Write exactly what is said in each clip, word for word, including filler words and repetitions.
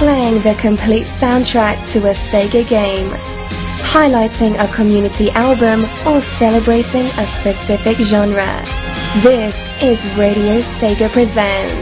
playing the complete soundtrack to a Sega game, highlighting a community album, or celebrating a specific genre. This is Radio Sega Presents.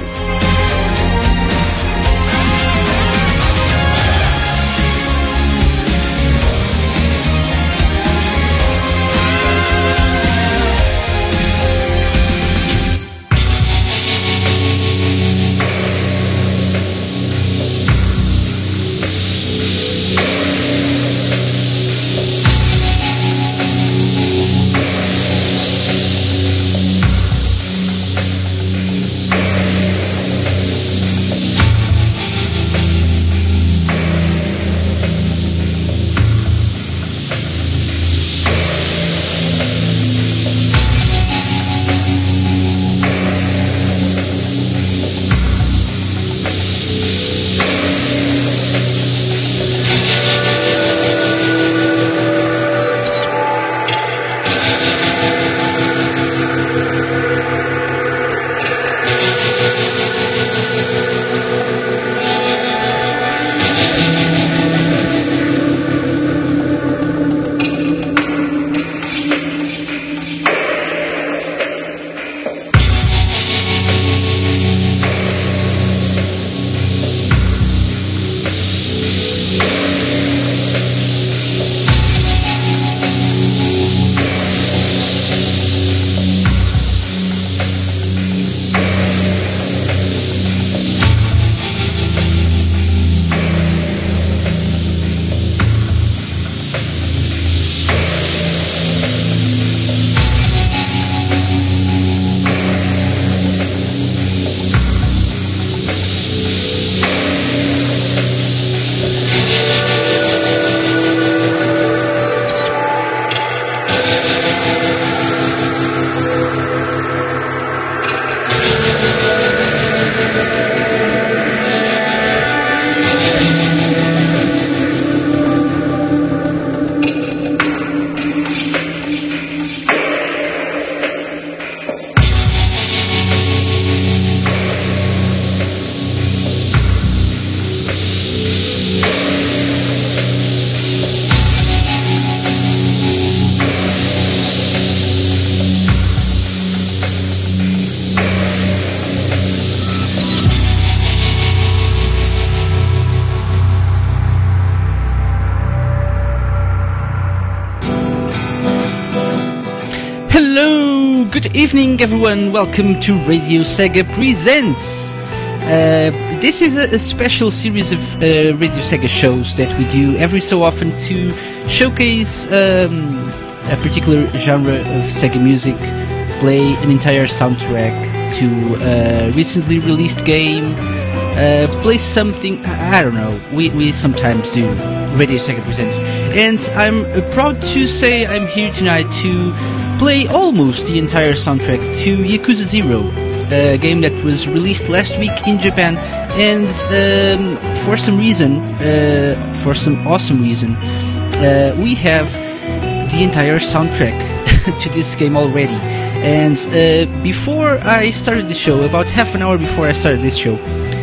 Good evening, everyone. Welcome to Radio Sega Presents. Uh, this is a, a special series of uh, Radio Sega shows that we do every so often to showcase um, a particular genre of Sega music, play an entire soundtrack to a recently released game, uh, play something, I don't know, we, we sometimes do. Radio Sega Presents. And I'm uh, proud to say I'm here tonight to play almost the entire soundtrack to Yakuza Zero, a game that was released last week in Japan, and um, for some reason, uh, for some awesome reason, uh, we have the entire soundtrack to this game already. And uh, before I started the show, about half an hour before I started this show,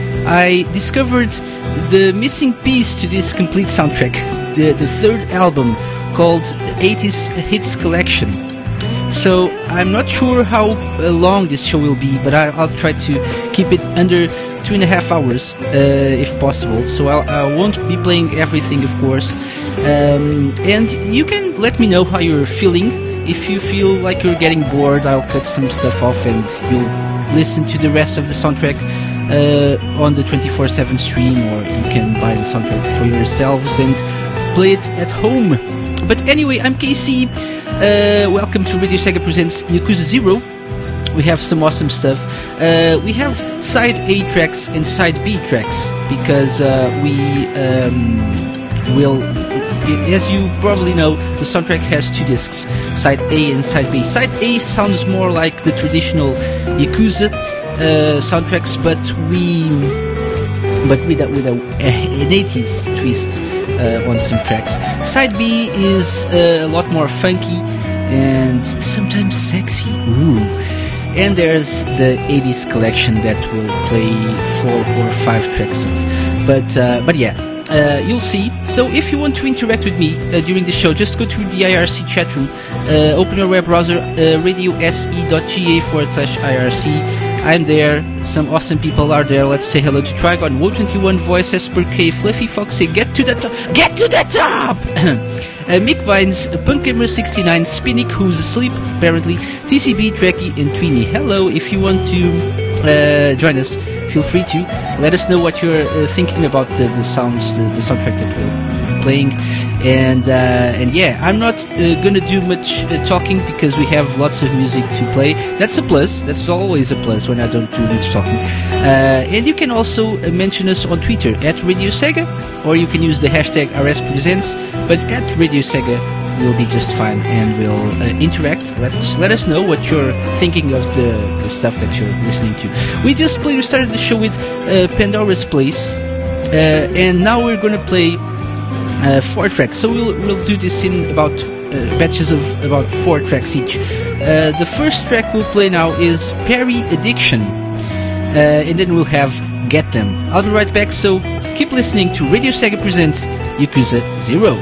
I discovered the missing piece to this complete soundtrack, the, the third album called eighties Hits Collection. So I'm not sure how uh, long this show will be, but I, I'll try to keep it under two and a half hours, uh, if possible. So I'll, I won't be playing everything, of course. Um, and you can let me know how you're feeling. If you feel like you're getting bored, I'll cut some stuff off and you'll listen to the rest of the soundtrack uh, on the twenty-four seven stream, or you can buy the soundtrack for yourselves and play it at home. But anyway, I'm K C. Uh, welcome to Radio Sega Presents Yakuza Zero. We have some awesome stuff. Uh, we have side A tracks and side B tracks because uh, we um, will, as you probably know, the soundtrack has two discs, side A and side B. Side A sounds more like the traditional Yakuza uh, soundtracks, but we, but with a, with a, an eighties twist. Uh, on some tracks. Side B is uh, a lot more funky and sometimes sexy. Ooh. and there's the eighties collection that will play four or five tracks of. But uh, but yeah, uh, you'll see. So if you want to interact with me uh, during the show, just go to the I R C chat room, uh, open your web browser, uh, radiose.ga forward slash IRC. I'm there, some awesome people are there. Let's say hello to Trigon, Woe twenty-one, Voice, Esper K, Fluffy Foxy, get to the top, get to the top! uh, Mick Vines, Punkgamer sixty-nine, Spinnick, who's asleep, apparently, T C B, Trekkie, and Tweenie. Hello, if you want to uh, join us, feel free to. Let us know what you're uh, thinking about uh, the sounds, the, the soundtrack that we're playing. And uh, and yeah, I'm not uh, gonna do much uh, talking because we have lots of music to play. That's a plus. That's always a plus when I don't do much talking. Uh, and you can also uh, mention us on Twitter at Radio Sega, or you can use the hashtag R S Presents. But at Radio Sega, we'll be just fine, and we'll uh, interact. Let's let us know what you're thinking of the, the stuff that you're listening to. We just played. We started the show with uh, Pandora's Place, uh, and now we're gonna play. Uh, four tracks, so we'll we'll do this in about uh, batches of about four tracks each. Uh, the first track we'll play now is Perry Addiction, uh, and then we'll have Get Them. I'll be right back, so keep listening to Radio Sega Presents Yakuza Zero.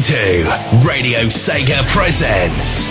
to Radio Sega Presents.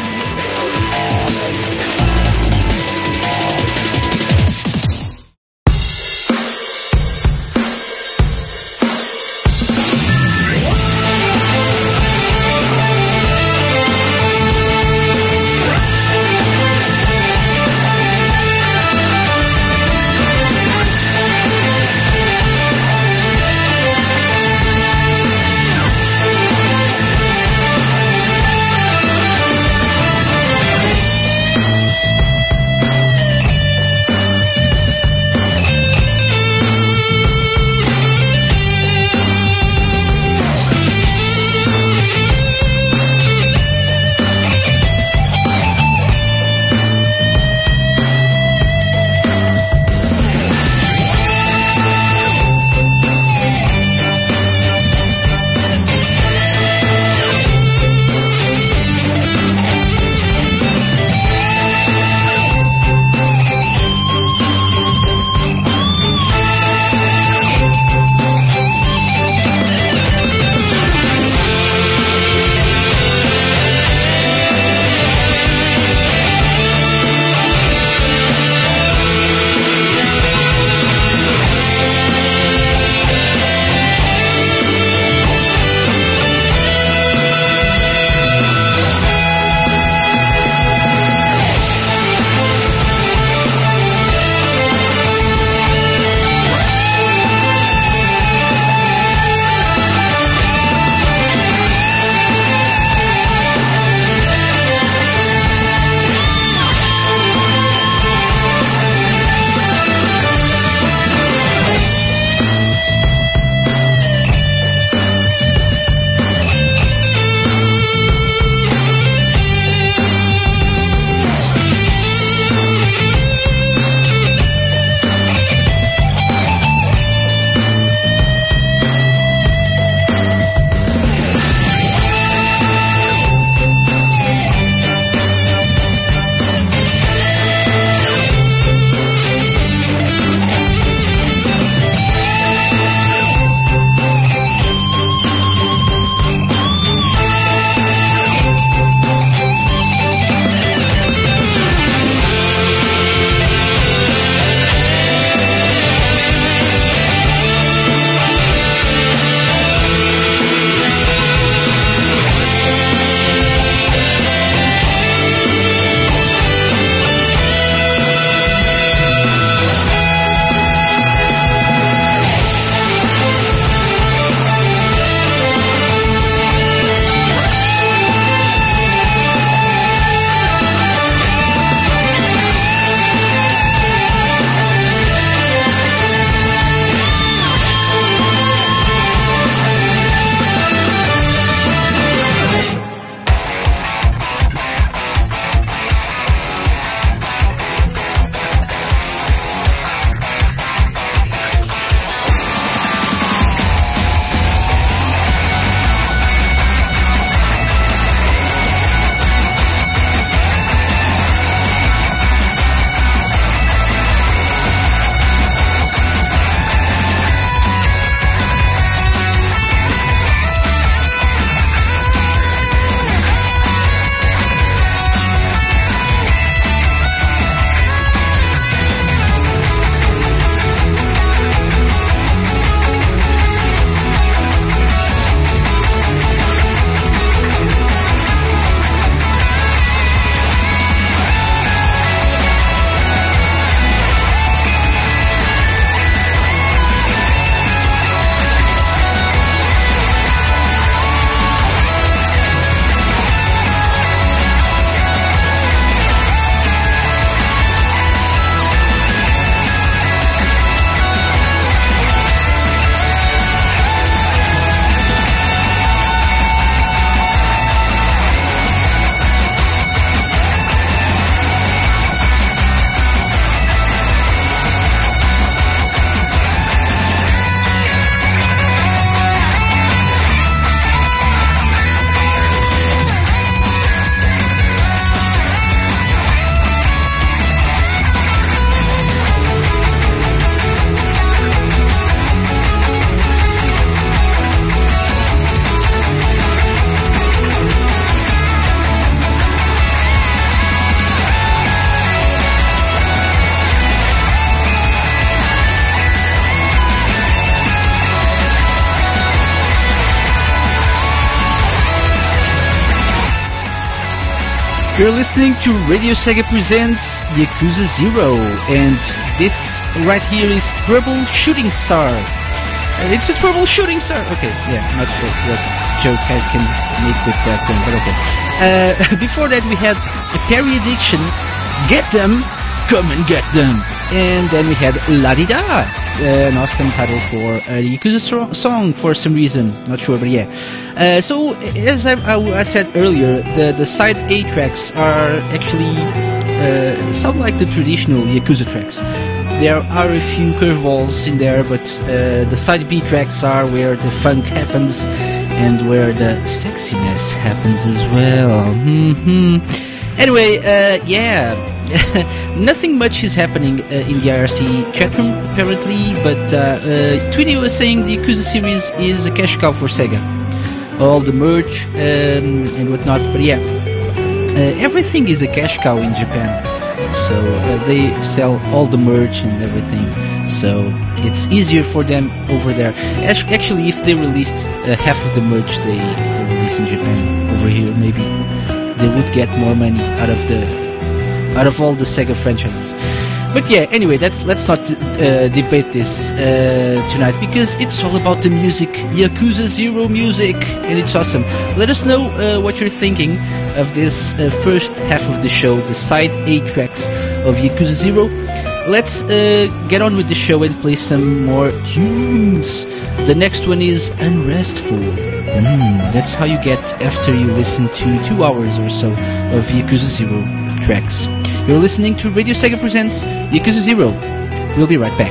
You're listening to Radio Sega Presents Yakuza Zero, and this right here is Trouble Shooting Star. Uh, it's a Trouble Shooting Star. Okay, yeah, not sure what joke I can make with that thing, but okay. Uh, before that, we had a Perry Addiction, Get Them, Come and Get Them, and then we had La Di Da. Uh, an awesome title for a Yakuza so- song for some reason, not sure, but yeah. Uh, so, as I, I, I said earlier, the, the side A tracks are actually uh, sound like the traditional Yakuza tracks. There are a few curveballs in there, but uh, the side B tracks are where the funk happens and where the sexiness happens as well. Mm-hmm. Anyway, uh, yeah. Nothing much is happening uh, in the I R C chat room, apparently, but uh, uh, Twinny was saying the Yakuza series is a cash cow for Sega. All the merch um, and whatnot, but yeah, uh, everything is a cash cow in Japan. So uh, they sell all the merch and everything, so it's easier for them over there. Actually, if they released uh, half of the merch they, they release in Japan over here, maybe they would get more money out of the out of all the Sega franchises. But yeah, anyway, that's, let's not uh, debate this uh, tonight, because it's all about the music, Yakuza Zero music, and it's awesome. Let us know uh, what you're thinking of this uh, first half of the show, the side A tracks of Yakuza Zero. Let's uh, get on with the show and play some more tunes. The next one is Unrestful. Mm, that's how you get after you listen to two hours or so of Yakuza Zero tracks. You're listening to Radio Sega Presents Yakuza Zero. We'll be right back.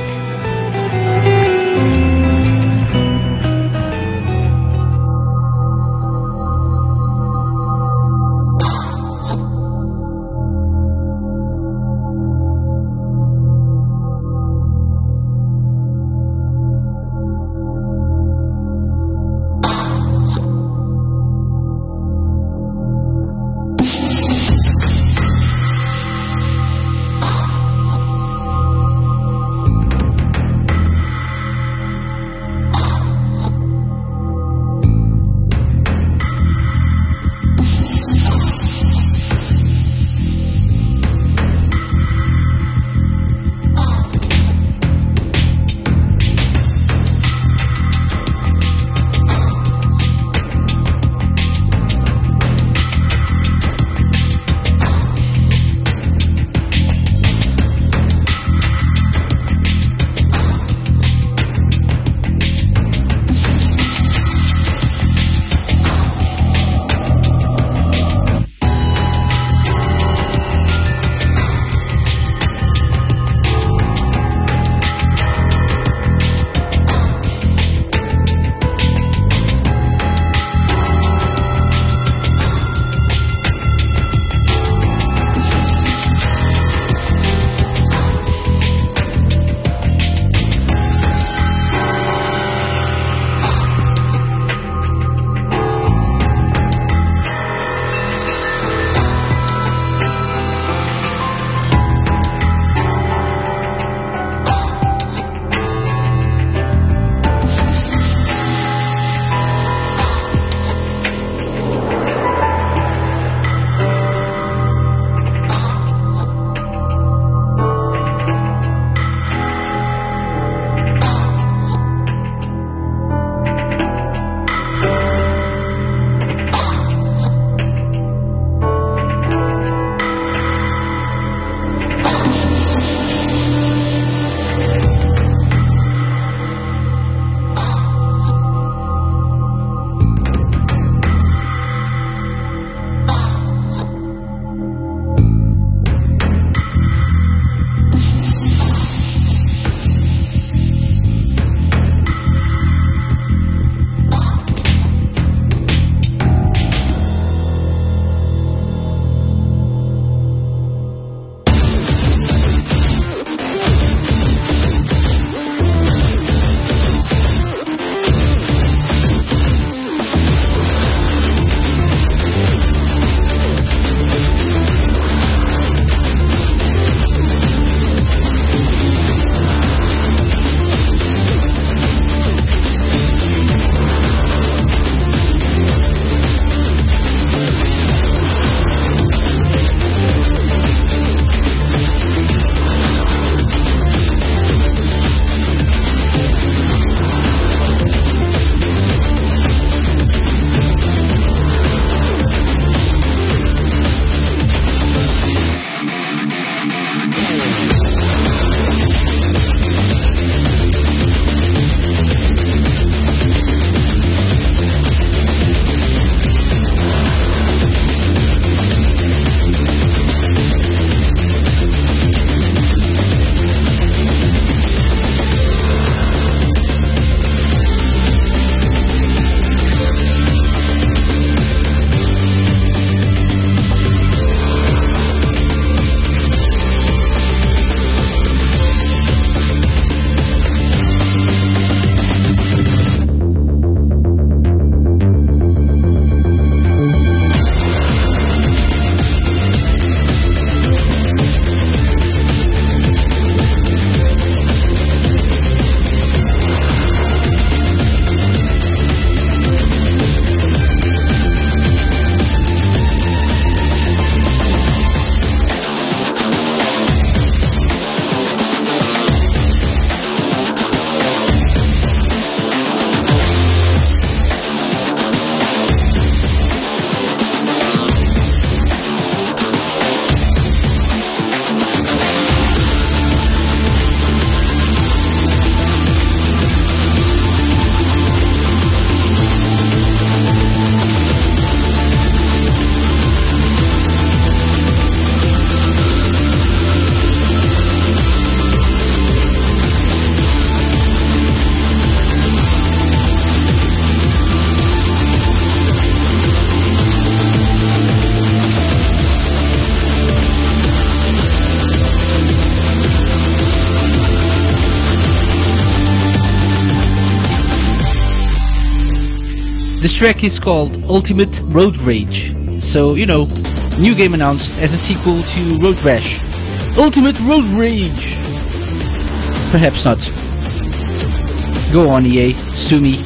This track is called Ultimate Road Rage. So, you know, new game announced as a sequel to Road Rash. Ultimate Road Rage! Perhaps not. Go on, E A. Sue me.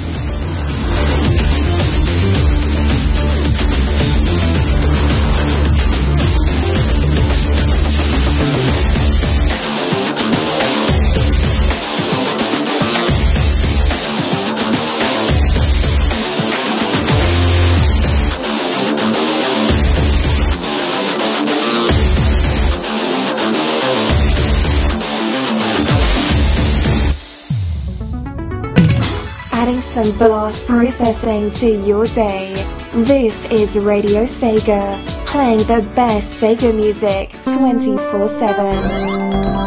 Some blast processing to your day. This is Radio Sega, playing the best Sega music twenty-four seven.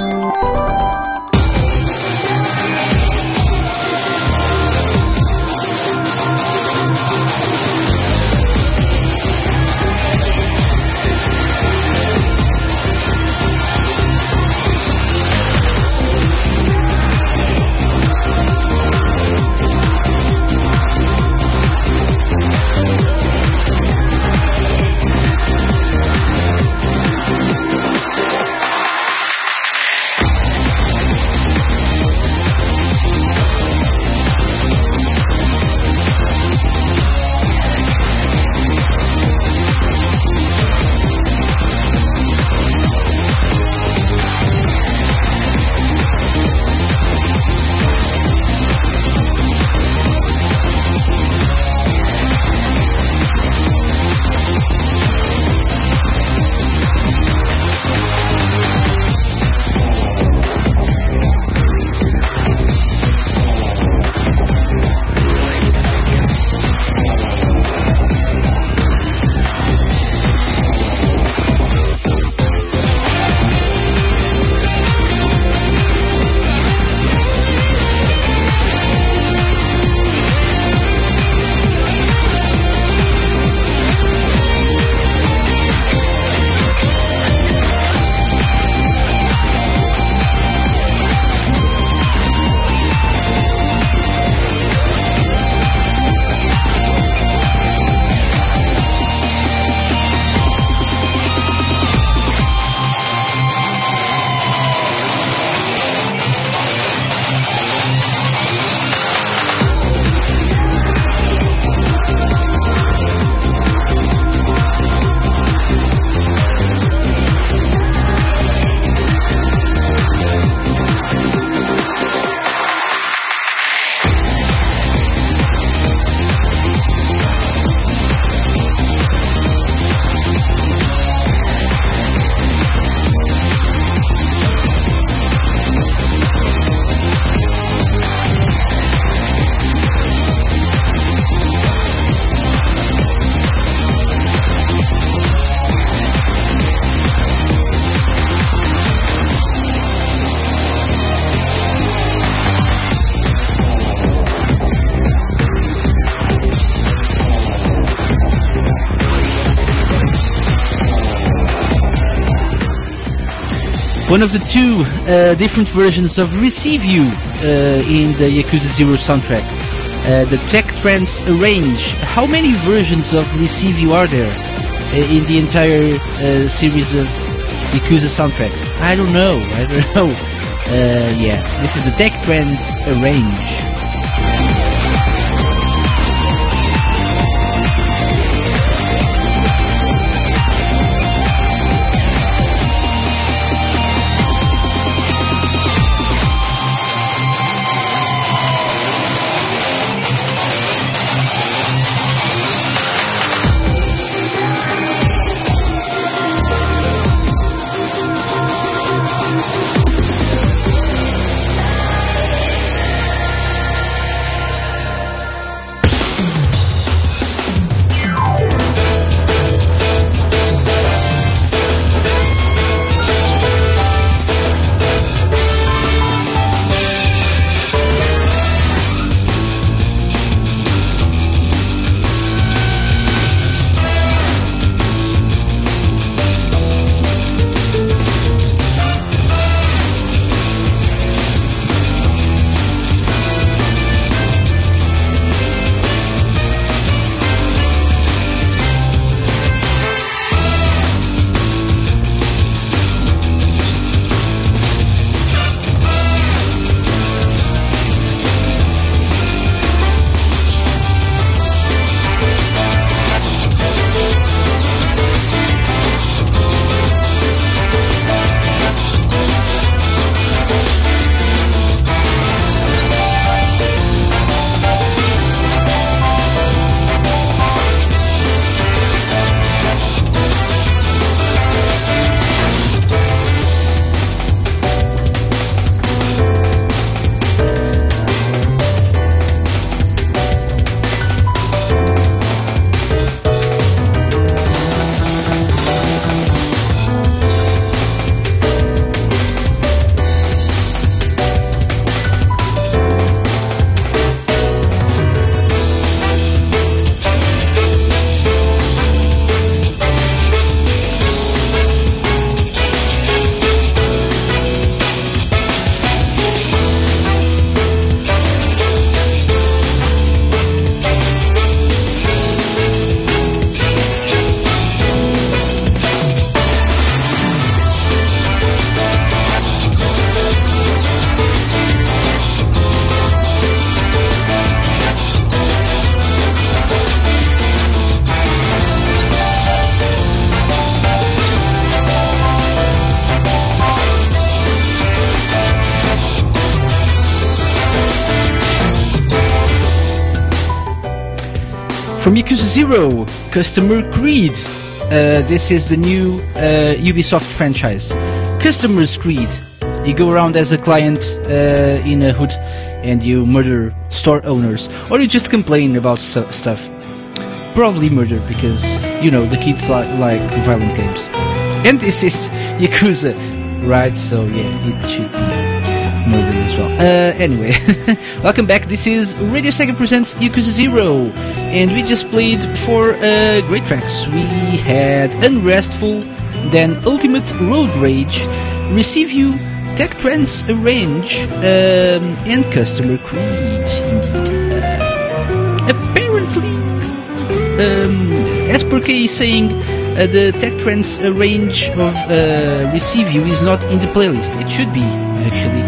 One of the two uh, different versions of Receive You uh, in the Yakuza Zero soundtrack. Uh, the Tech Trance Arrange. How many versions of Receive You are there uh, in the entire uh, series of Yakuza soundtracks? I don't know. I don't know. Uh, yeah, this is the Tech Trance Arrange. Zero, Customer Creed. Uh, this is the new uh, Ubisoft franchise. Customer's Creed. You go around as a client uh, in a hood and you murder store owners, or you just complain about su- stuff. Probably murder, because, you know, the kids li- like violent games. And this is Yakuza, right? So yeah, it should be murder as well. Uh, anyway, welcome back. This is Radio Sega presents Yakuza Zero, and we just played four uh, great tracks. We had Unrestful, then Ultimate Road Rage, Receive You, Tech Trends Arrange, um, and Customer Creed. Indeed. Uh, apparently, um, as per K is saying, uh, the Tech Trends Arrange of uh, Receive You is not in the playlist. It should be, actually.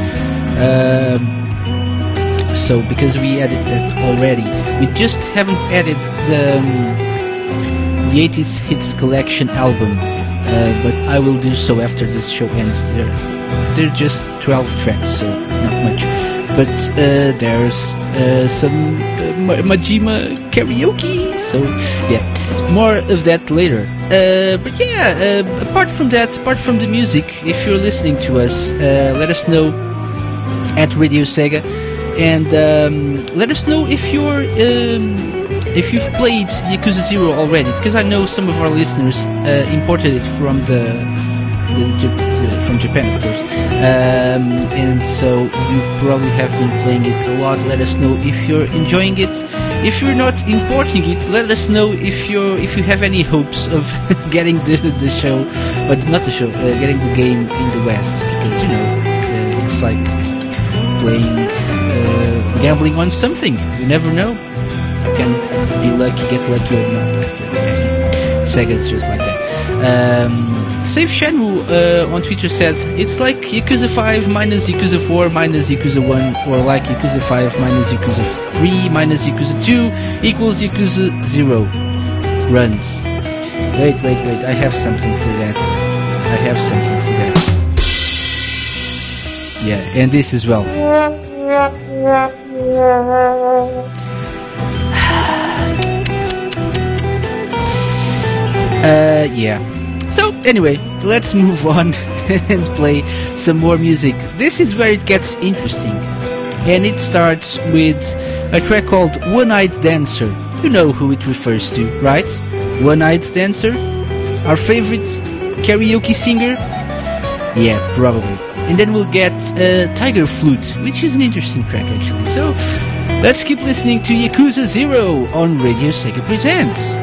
Um, so, because we added that already. We just haven't added the, um, the eighties Hits Collection album. Uh, but I will do so after this show ends. They're, they're just twelve tracks, so not much. But uh, there's uh, some uh, Majima karaoke, so yeah, more of that later. Uh, but yeah, uh, apart from that, apart from the music, if you're listening to us, uh, let us know at Radio Sega, and um, let us know if you're um, if you've played Yakuza Zero already, because I know some of our listeners uh, imported it from the, the, the from Japan, of course, um, and so you probably have been playing it a lot. Let us know if you're enjoying it. If you're not importing it, let us know if you're if you have any hopes of getting the the show, but not the show, uh, getting the game in the West, because you know uh, it's like playing uh, gambling on something. You never know. You can be lucky, get lucky or not. Sega's just like that. Um, Save Shenmue uh, on Twitter says, it's like Yakuza five minus Yakuza four minus Yakuza one, or like Yakuza five minus Yakuza three minus Yakuza two equals Yakuza zero. Runs. Wait, wait, wait, I have something for that. I have something for that. Yeah, and this as well. Uh, yeah. So, anyway, let's move on and play some more music. This is where it gets interesting. And it starts with a track called One-Eyed Dancer. You know who it refers to, right? One-Eyed Dancer? Our favorite karaoke singer? Yeah, probably. And then we'll get uh, Tiger Flute, which is an interesting track, actually. So, let's keep listening to Yakuza Zero on Radio Sega Presents.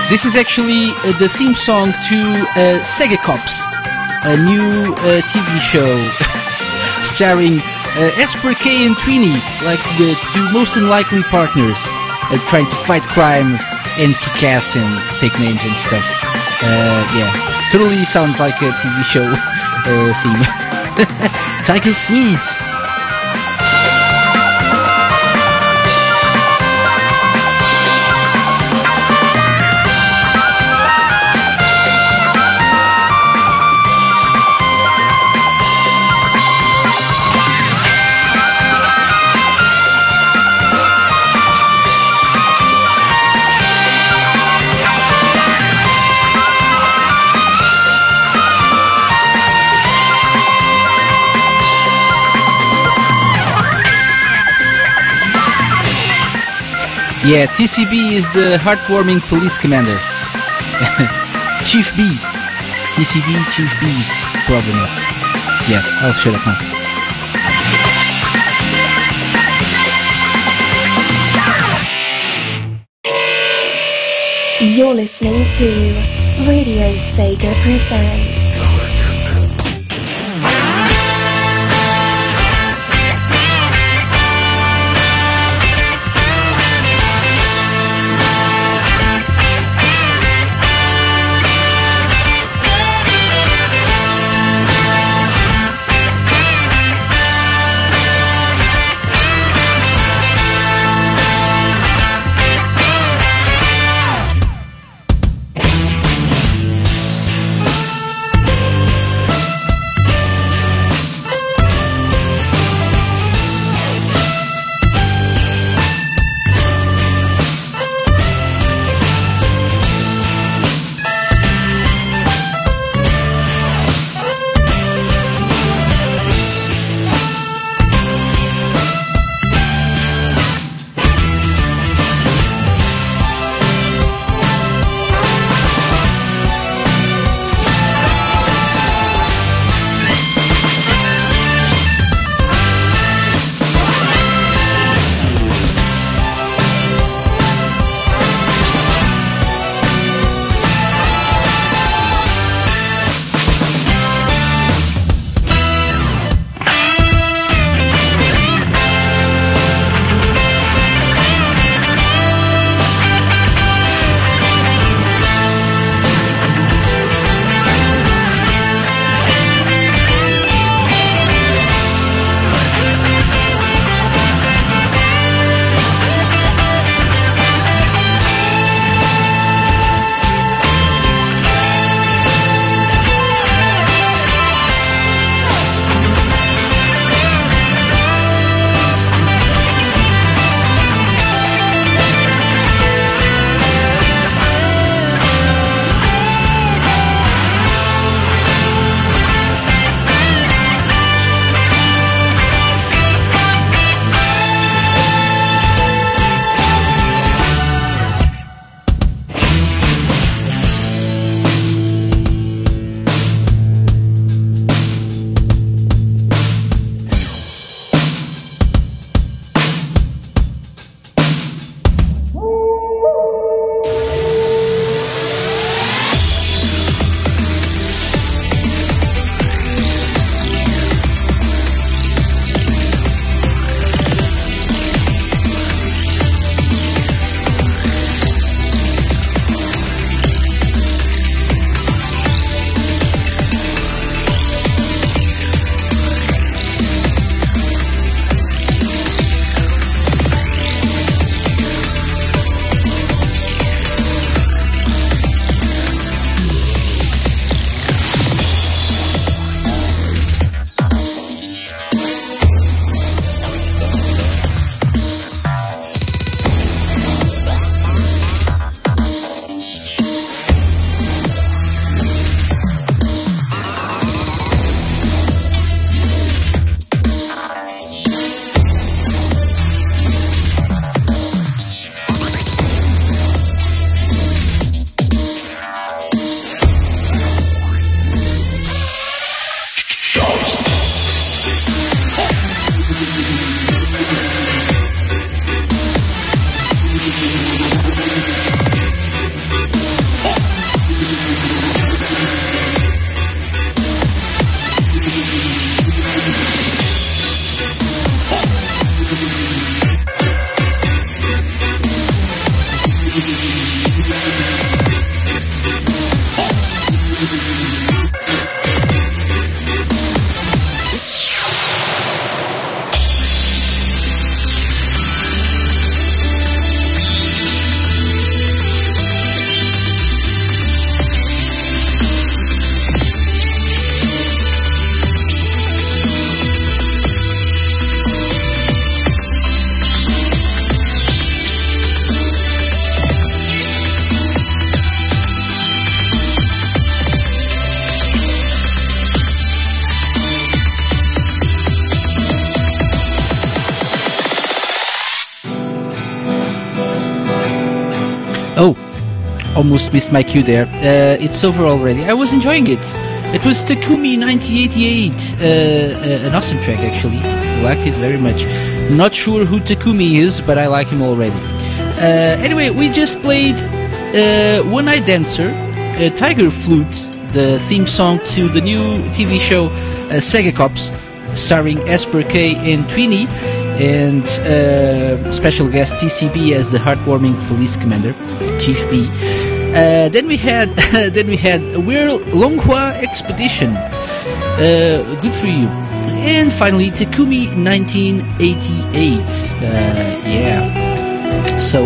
This is actually uh, the theme song to uh, Sega Cops, a new uh, T V show starring uh, Esper K and Trini, like the two most unlikely partners, uh, trying to fight crime and kick ass and take names and stuff. Uh, yeah, totally sounds like a T V show uh, theme. Tiger Flute. Yeah, T C B is the heartwarming police commander. Chief B. T C B, Chief B. Probably not. Yeah, I'll shut up now. You're listening to Radio Sega Presents. almost missed my cue there. Uh, it's over already. I was enjoying it. It was Takumi nineteen eighty-eight, uh, uh, an awesome track actually. Liked it very much. Not sure who Takumi is, but I like him already. Uh, anyway, we just played uh, One Night Dancer, uh, Tiger Flute, the theme song to the new T V show uh, Sega Cops, starring Esper K and Tweenie, and uh, special guest T C B as the heartwarming police commander, Chief B. Uh, then we had, then we had We're Longhua Expedition. Uh, good for you. And finally, Takumi nineteen eighty-eight. Uh, yeah. So,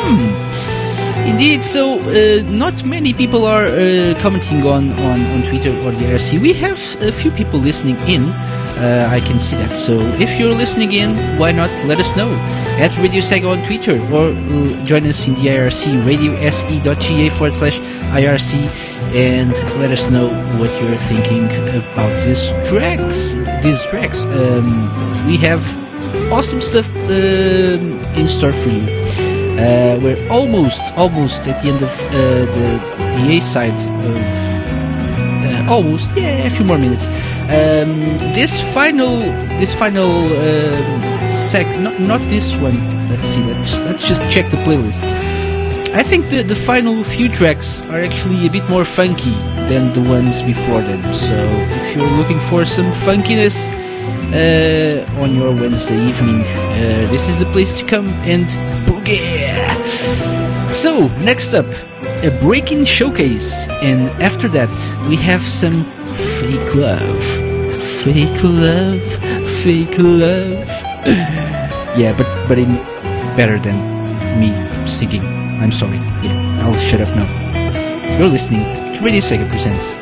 mm, indeed. So, uh, not many people are uh, commenting on, on, on Twitter or the I R C. We have a few people listening in. Uh, I can see that. So if you're listening in, why not let us know at Radio Sega on Twitter, or uh, join us in the I R C, radiose.ga forward slash IRC, and let us know what you're thinking about these tracks. These tracks. Um, we have awesome stuff uh, in store for you. Uh, we're almost, almost at the end of uh, the, the A side of. Almost, yeah, a few more minutes. Um, this final, this final um, sec, not not this one. Let's see. Let's let's just check the playlist. I think the the final few tracks are actually a bit more funky than the ones before them. So if you're looking for some funkiness uh, on your Wednesday evening, uh, this is the place to come and boogie. So next up, a break-in showcase, and after that we have some fake love, fake love, fake love. Yeah, but but in better than me singing. I'm sorry. Yeah, I'll shut up now. You're listening to Radio Sega Presents.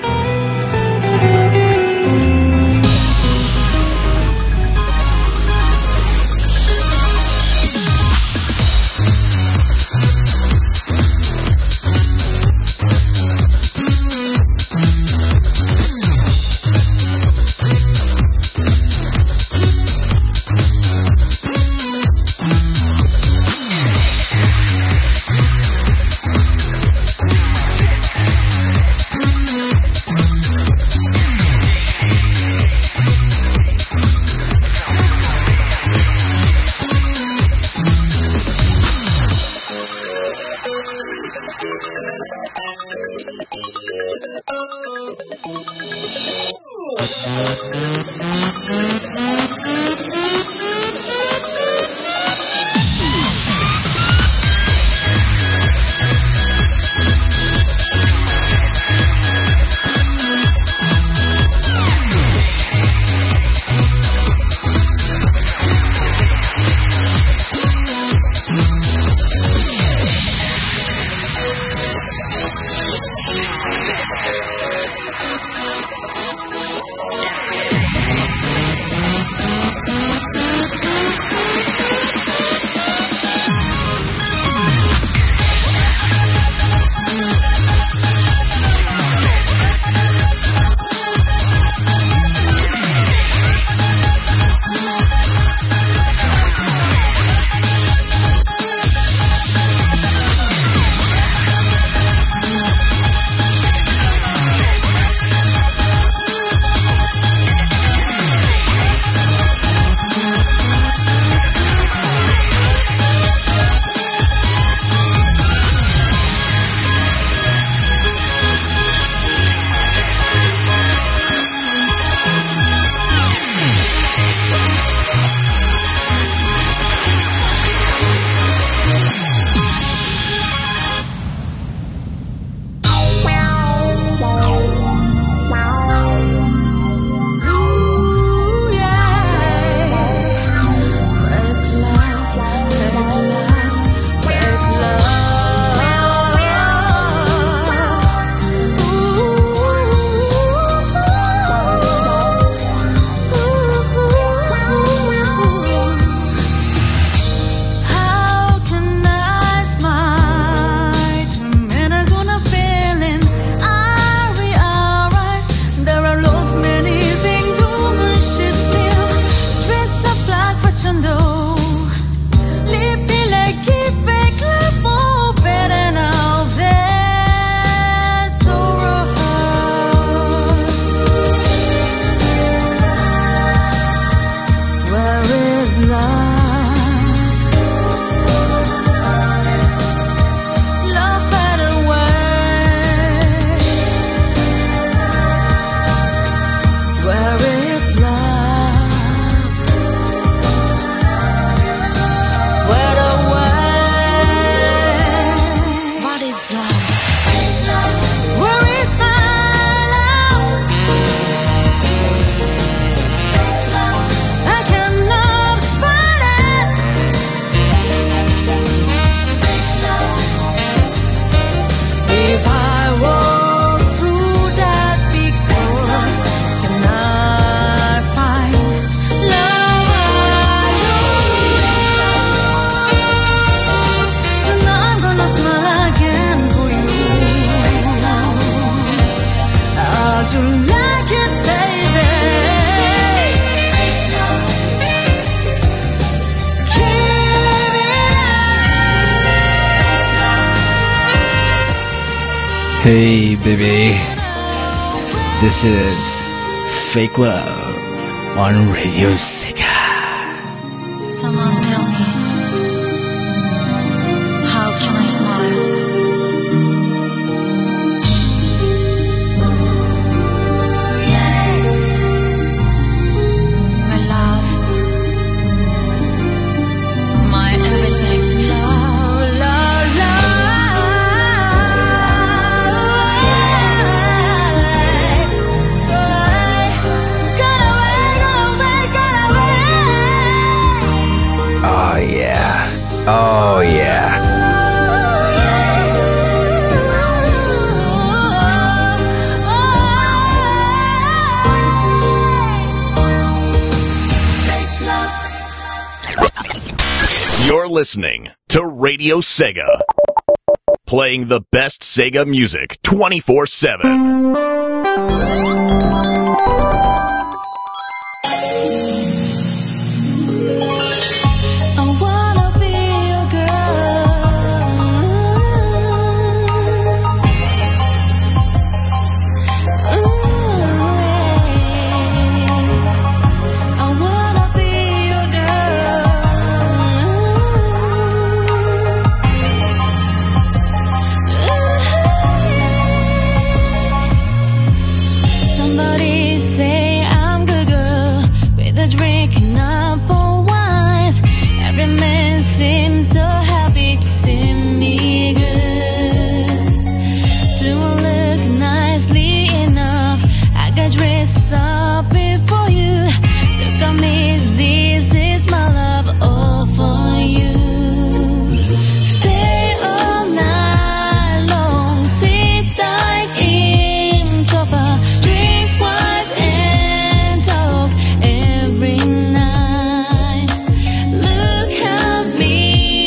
Hey baby, this is Fake Love on Radio Sega. Someone tell me, how can I smile? My love, my everything. Love, love, Oh yeah. Oh yeah. You're listening to Radio Sega, playing the best Sega music twenty-four seven. me.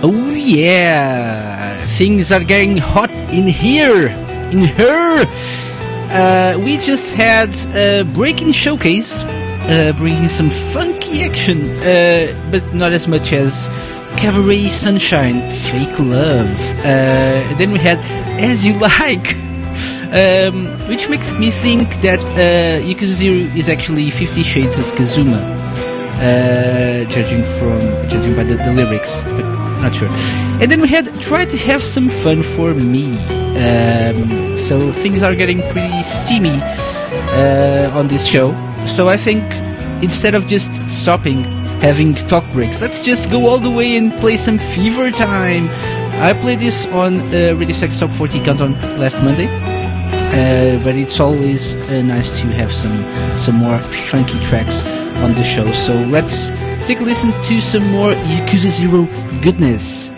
Oh yeah, things are getting hot in here, in her. Uh, we just had a breaking showcase, uh, bringing some funky action, uh, but not as much as Cabaret Sunshine, Fake Love. Uh, then we had As You Like, um, which makes me think that uh, Yakuza Zero is actually Fifty Shades of Kazuma, uh, judging from judging by the, the lyrics, but not sure. And then we had Try to Have Some Fun for Me. Um, so things are getting pretty steamy uh, on this show. So I think instead of just stopping, having talk breaks, let's just go all the way and play some Fever Time. I played this on uh, Radio Sex Top forty Countdown last Monday, uh, but it's always uh, nice to have some some more funky tracks on the show. So let's take a listen to some more Yakuza Zero goodness.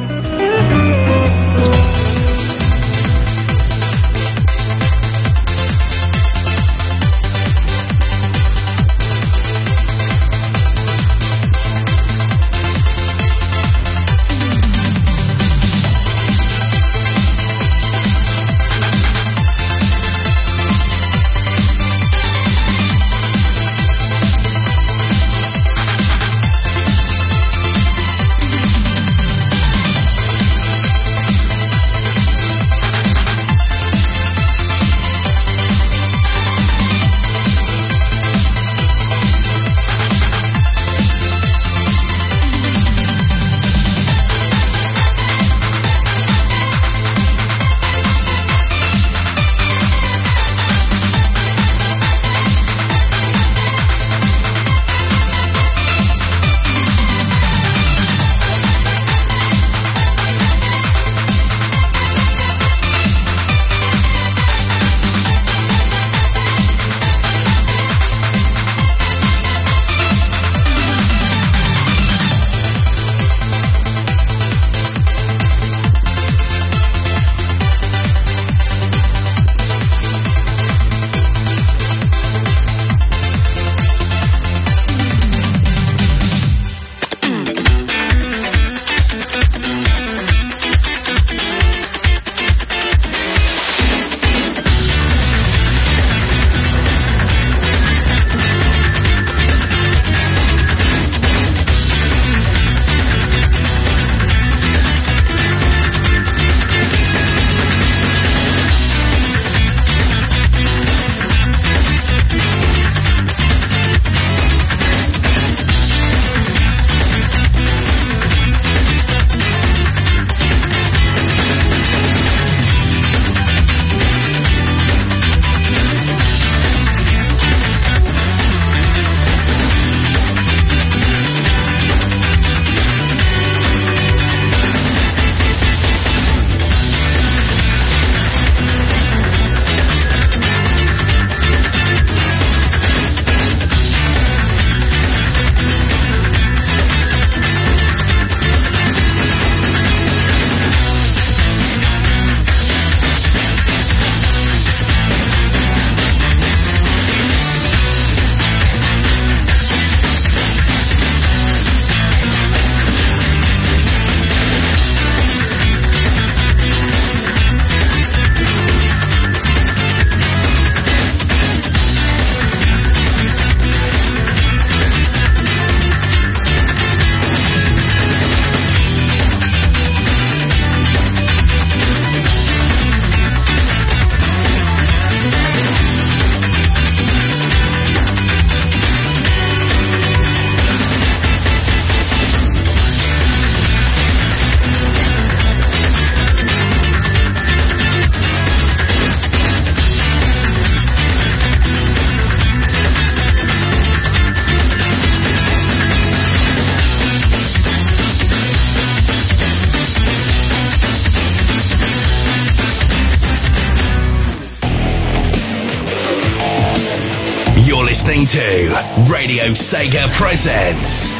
listening to Radio Sega Presents.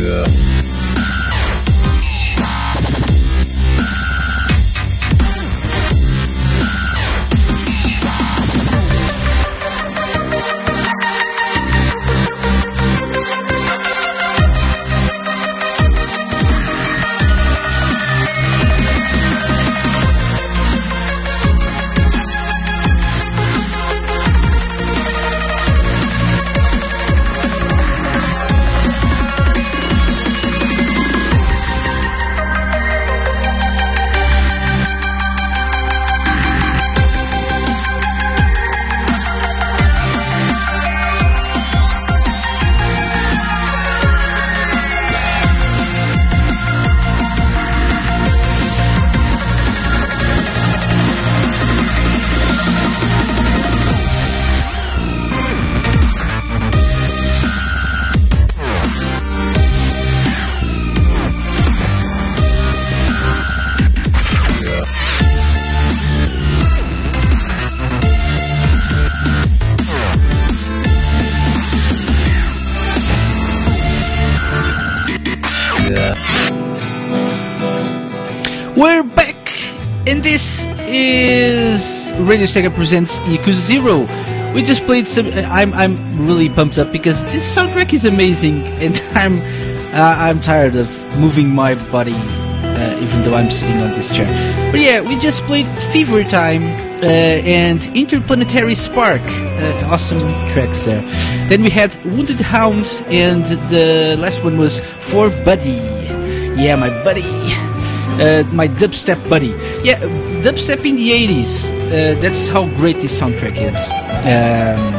We're back, and this is Radio Sega presents Yakuza Zero. We just played some. Uh, I'm I'm really pumped up because this soundtrack is amazing, and I'm uh, I'm tired of moving my body, uh, even though I'm sitting on this chair. But yeah, we just played Fever Time uh, and Interplanetary Spark. Uh, awesome tracks there. Then we had Wounded Hound, and the last one was For Buddy. Yeah, my buddy. Uh, my dubstep buddy. Yeah, dubstep in the eighties. Uh, that's how great this soundtrack is. Um,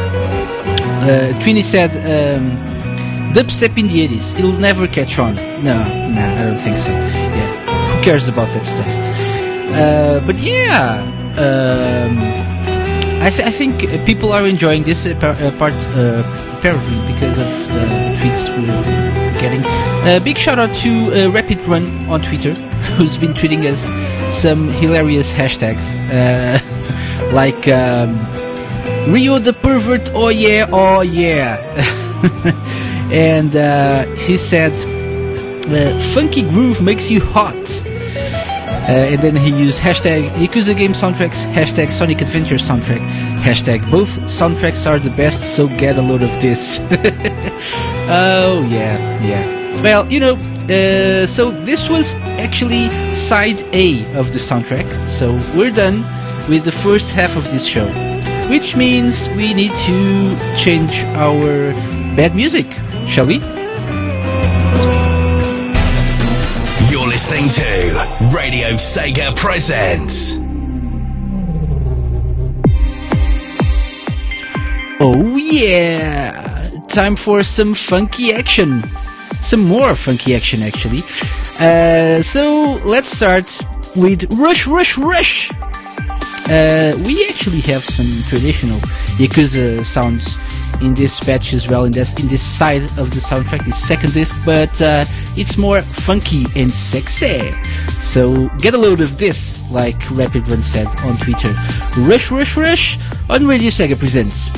uh, Trini said, um, dubstep in the eighties. It'll never catch on. No, no, I don't think so. Yeah, who cares about that stuff? Uh, but yeah, um, I, th- I think people are enjoying this uh, par- uh, part, uh, apparently because of the tweets we're getting. A uh, big shout out to uh, Rapid Run on Twitter, who's been tweeting us some hilarious hashtags, uh, like um, Rio the Pervert, oh yeah, oh yeah. And uh, he said, uh, funky groove makes you hot. Uh, and then he used hashtag Yakuza game soundtracks, hashtag Sonic Adventure soundtrack, hashtag both soundtracks are the best, so get a load of this. Oh yeah, yeah. Well, you know, uh, so this was actually side A of the soundtrack, so we're done with the first half of this show, which means we need to change our bad music, shall we? You're listening to Radio Sega Presents. Oh yeah! Time for some funky action. Some more funky action, actually. Uh, so, let's start with Rush, Rush, Rush! Uh, we actually have some traditional Yakuza sounds in this patch as well, in this, in this side of the soundtrack, this second disc, but uh, it's more funky and sexy. So, get a load of this, like Rapid Run said on Twitter. Rush, Rush, Rush on Radio Sega Presents.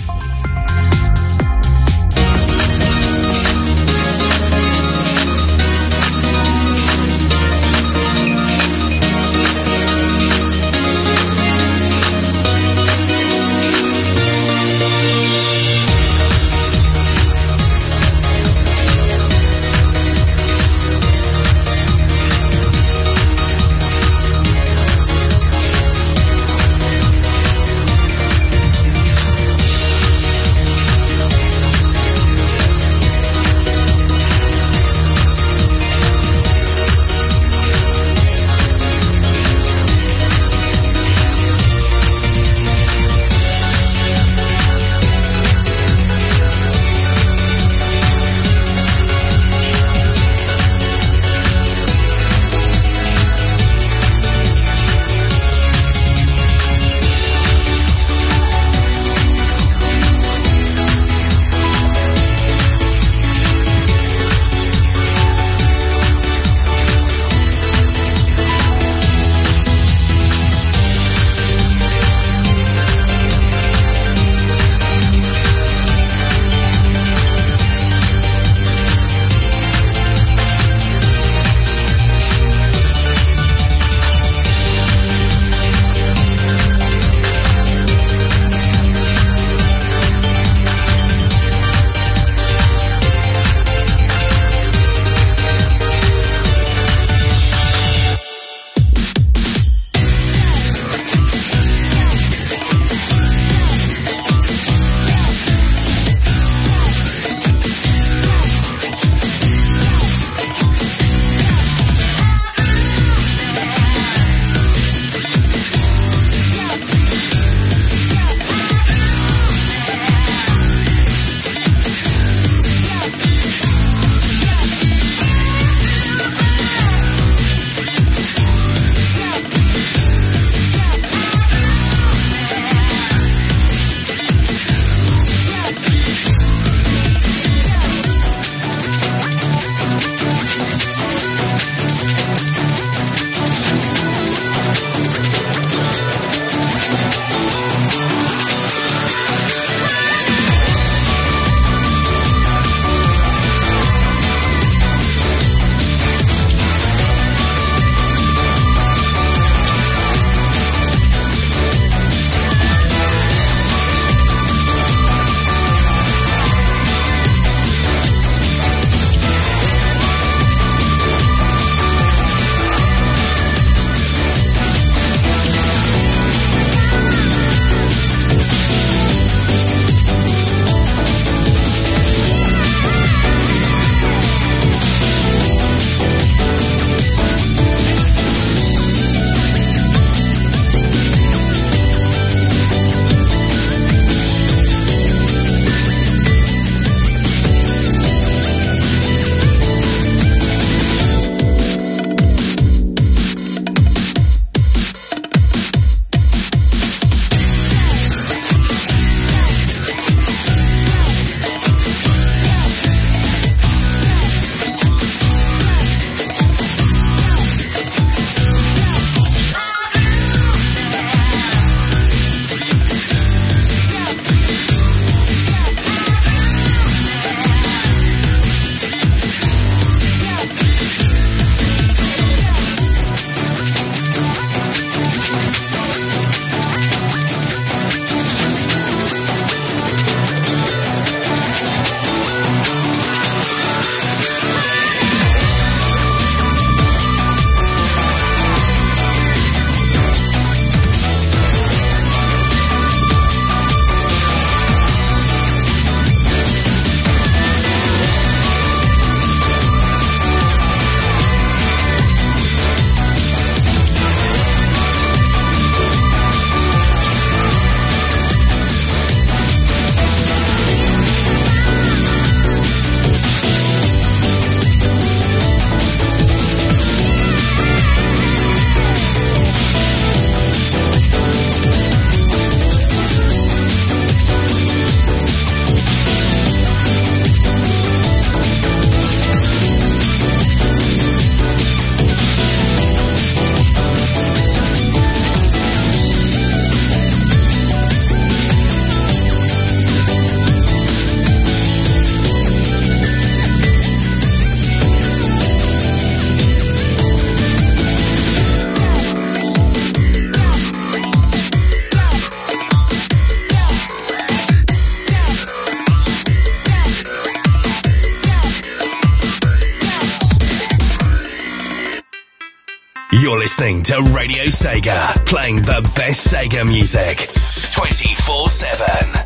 You're listening to Radio Sega, playing the best Sega music twenty-four seven.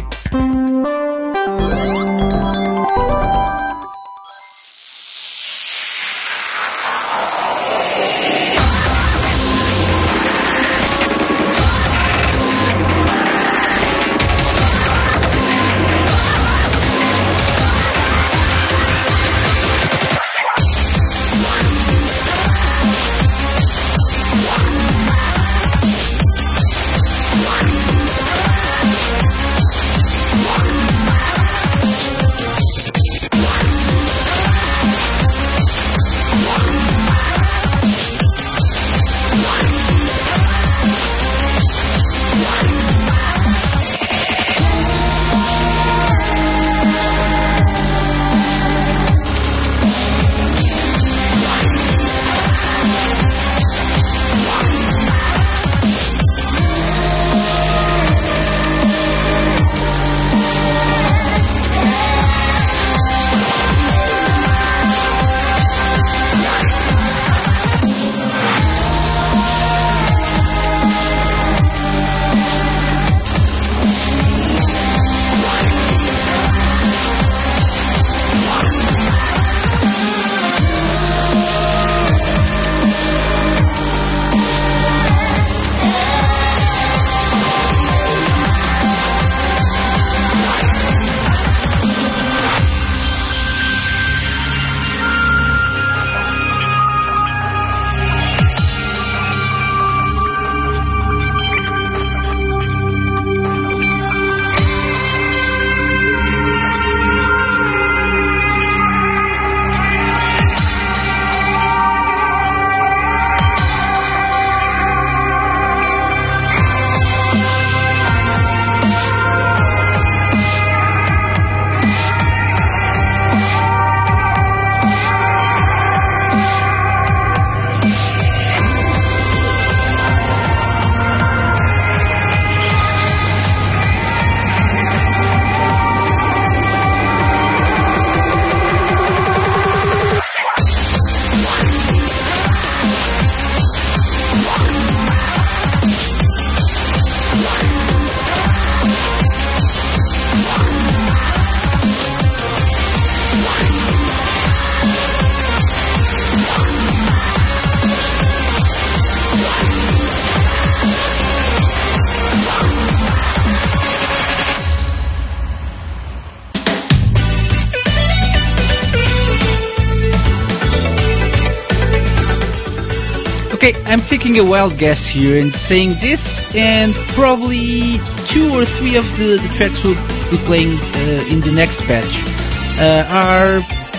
Okay, I'm taking a wild guess here and saying this, and probably two or three of the, the tracks we'll be playing uh, in the next batch uh, are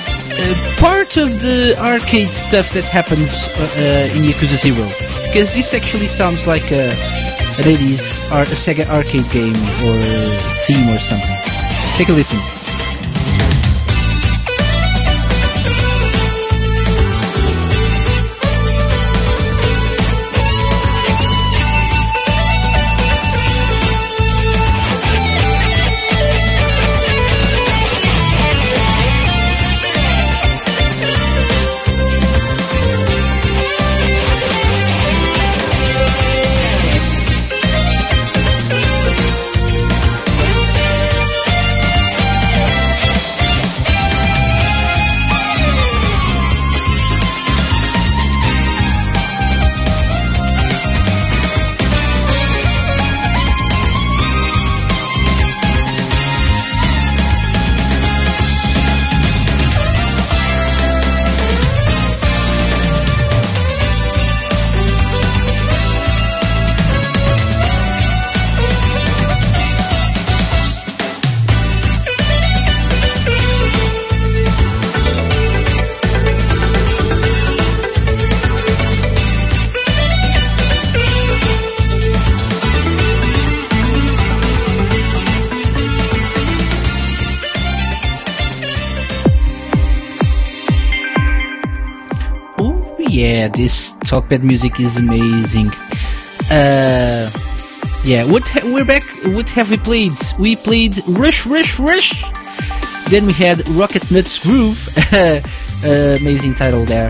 uh, part of the arcade stuff that happens uh, uh, in Yakuza Zero. Because this actually sounds like a, an eighties ar- a Sega arcade game or theme or something. Take a listen. Yeah, this Talkbad music is amazing. Uh, yeah, what ha- we're back. What have we played? We played Rush, Rush, Rush. Then we had Rocket Nuts Groove. uh, amazing title there.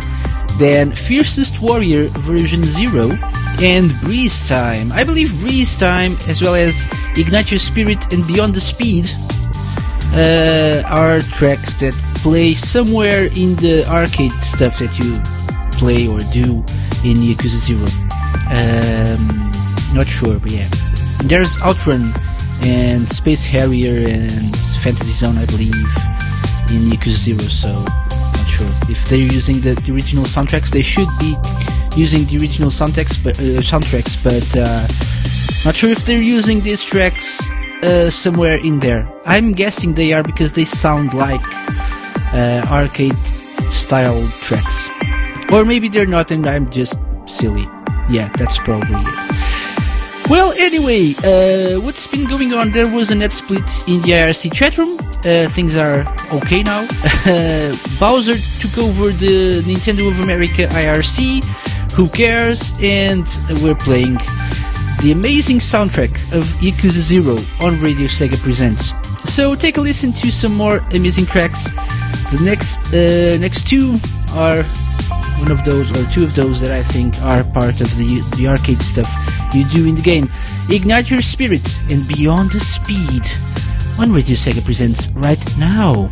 then Fiercest Warrior version zero, and Breeze Time. I believe Breeze Time, as well as Ignite Your Spirit and Beyond the Speed, uh, are tracks that play somewhere in the arcade stuff that you play or do in Yakuza Zero. Um, not sure, but yeah. There's Outrun and Space Harrier and Fantasy Zone, I believe, in Yakuza Zero, so not sure. If they're using the, the original soundtracks, they should be using the original soundtracks, but, uh, soundtracks, but uh, not sure if they're using these tracks uh, somewhere in there. I'm guessing they are because they sound like uh, arcade-style tracks. Or maybe they're not and I'm just silly. Yeah, that's probably it. Well, anyway, uh, what's been going on? There was a net split in the I R C chatroom. Uh, things are okay now. Bowser took over the Nintendo of America I R C. Who cares? And we're playing the amazing soundtrack of Yakuza Zero on Radio Sega Presents. So take a listen to some more amazing tracks. The next uh, next two are one of those, or two of those, that I think are part of the the arcade stuff you do in the game. Ignite Your Spirit and Beyond the Speed on Radio Sega Presents right now.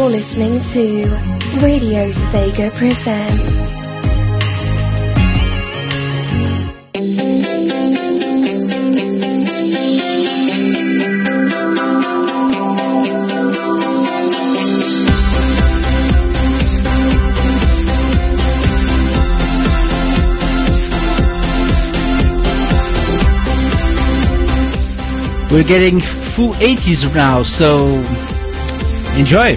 You're listening to Radio Sega Presents. We're getting full eighties now, so enjoy.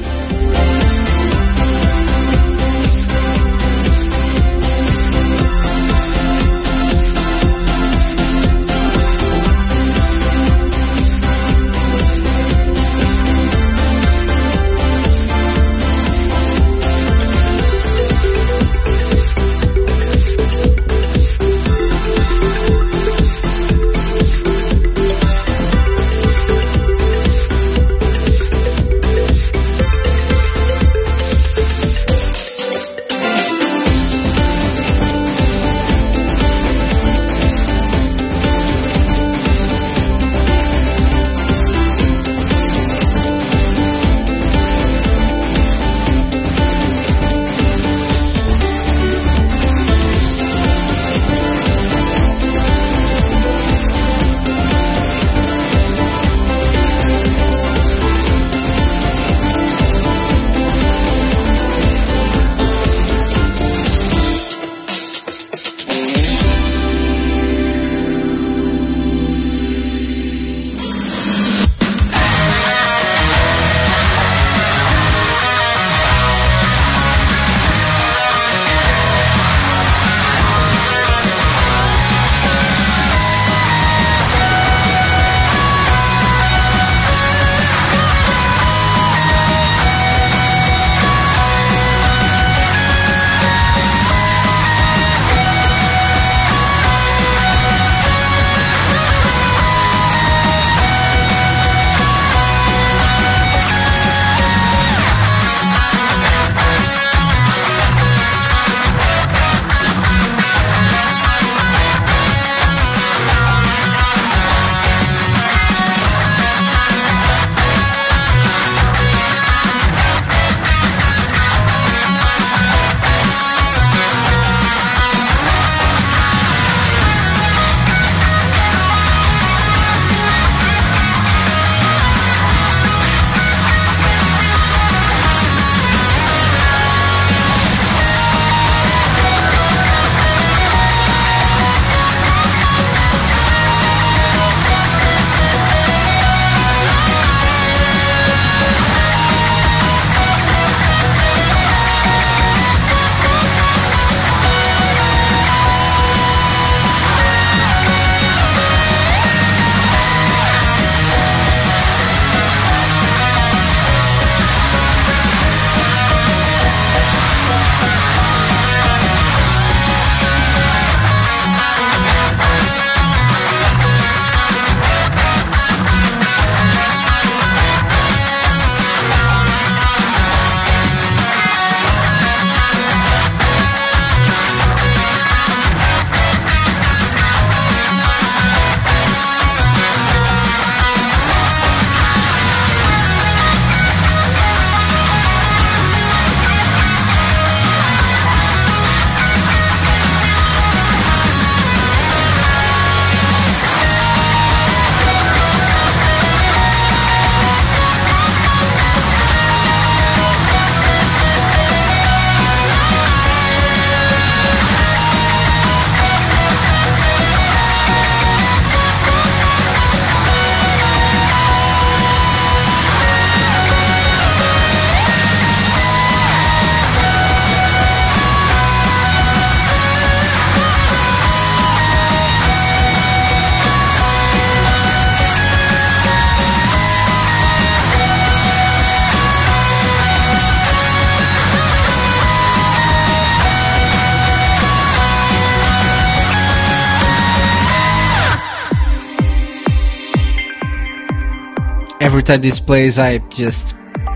Every time this plays, I just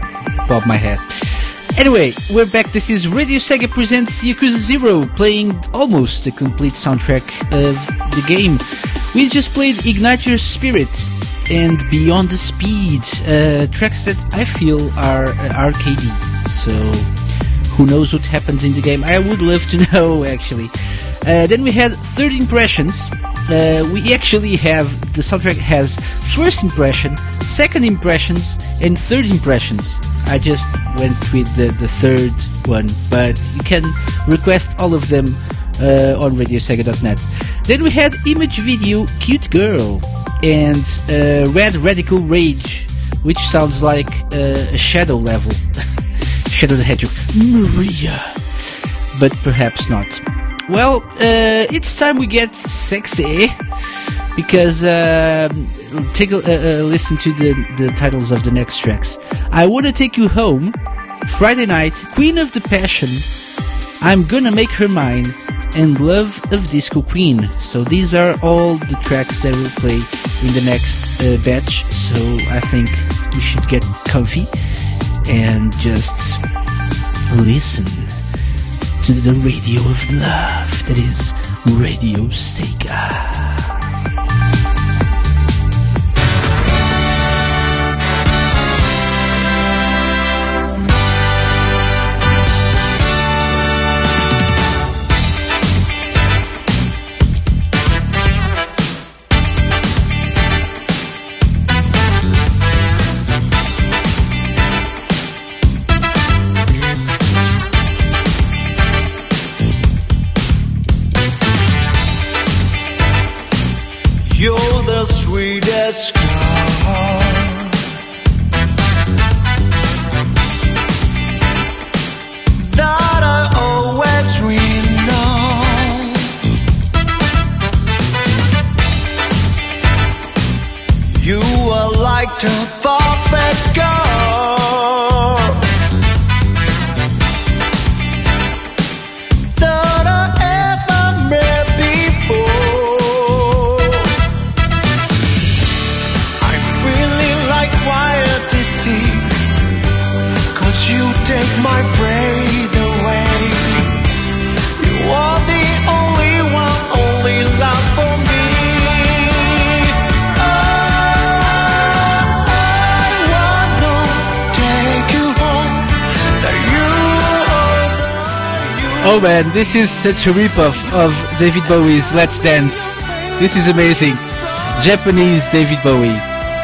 bob my head. Anyway, we're back. This is Radio Sega presents Yakuza Zero, playing almost the complete soundtrack of the game. We just played Ignite Your Spirit, and Beyond the Speed, uh, tracks that I feel are uh, arcadey. So who knows what happens in the game? I would love to know, actually. Uh, then we had Third Impressions. Uh, we actually have, the soundtrack has first impression, second impressions, and third impressions. I just went with the, the third one, but you can request all of them uh, on radio sega dot net. Then we had Image Video Cute Girl and uh, Red Radical Rage, which sounds like uh, a Shadow level. Shadow the Hedgehog. Maria. But perhaps not. Well, uh, it's time we get sexy, because uh, take a, a, a listen to the, the titles of the next tracks. I Wanna Take You Home, Friday Night, Queen of the Passion, I'm Gonna Make Her Mine, and Love of Disco Queen. So these are all the tracks that will play in the next uh, batch, so I think you should get comfy and just listen to the radio of love that is Radio Sega. Sweetest girl that I always really know. You are like the perfect girl that I ever met before. You take my breath away. You are the only one, only love for me. I wanna take you home. That you are the you. Oh man, this is such a ripoff of David Bowie's Let's Dance. This is amazing. Japanese David Bowie.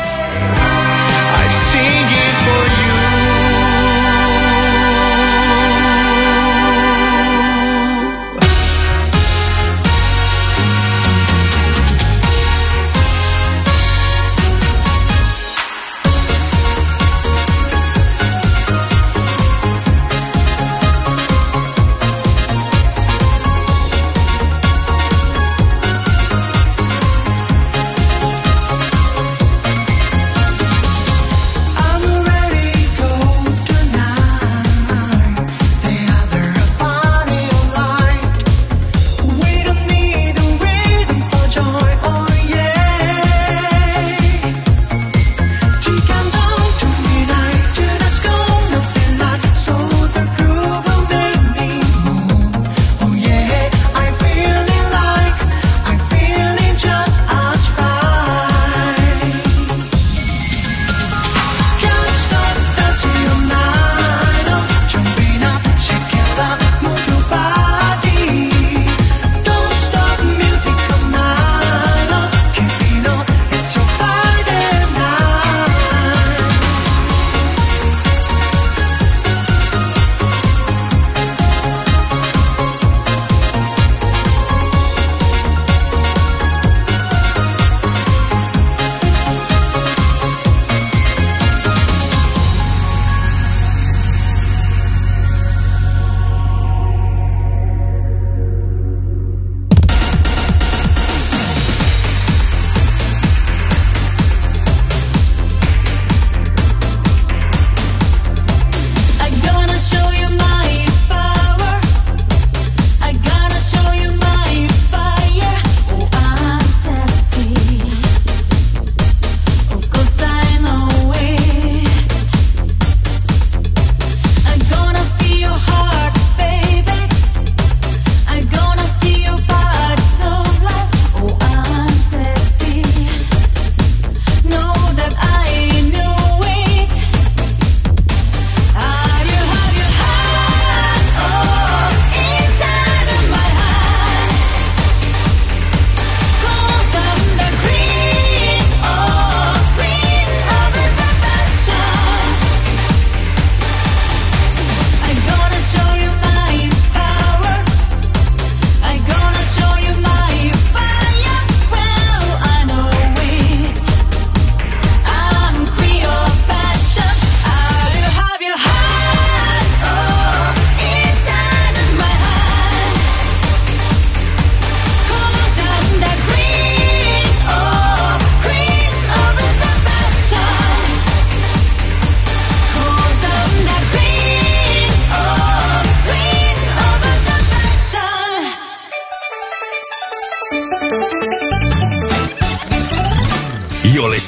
I sing it for you.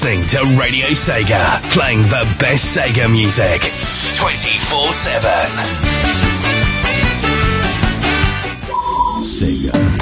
listening to Radio Sega, playing the best Sega music twenty-four seven. Sega.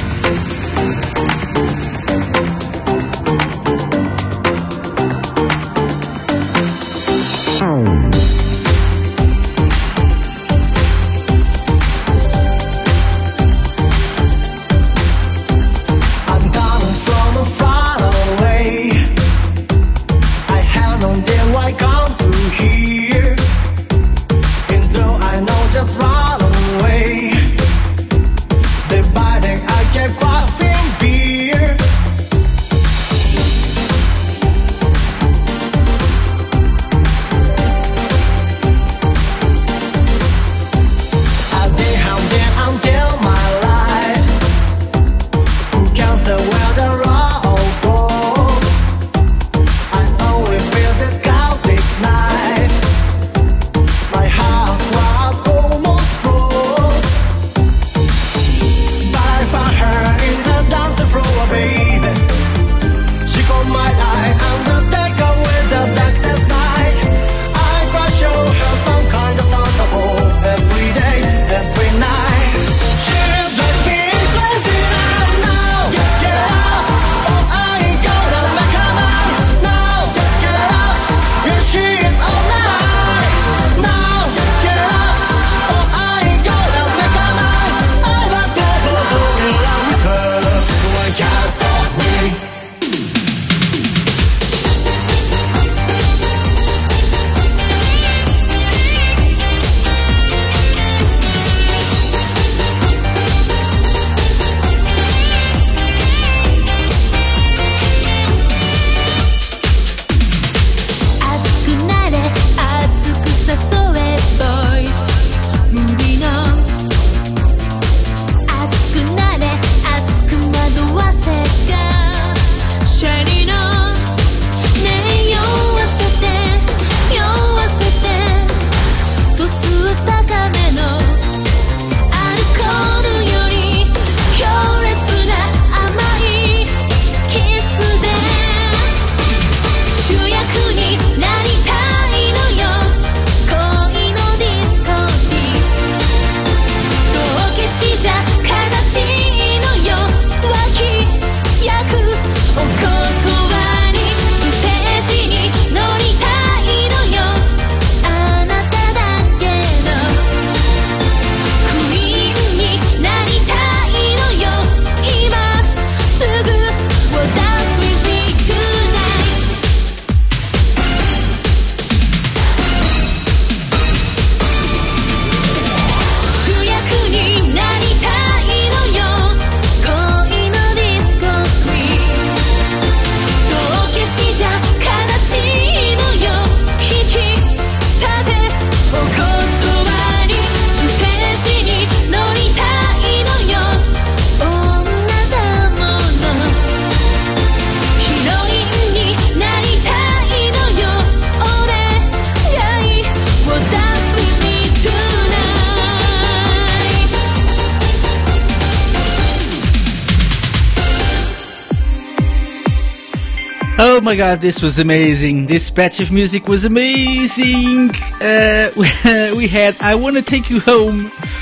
Oh my god, this was amazing. This batch of music was amazing. Uh, we had I Wanna Take You Home,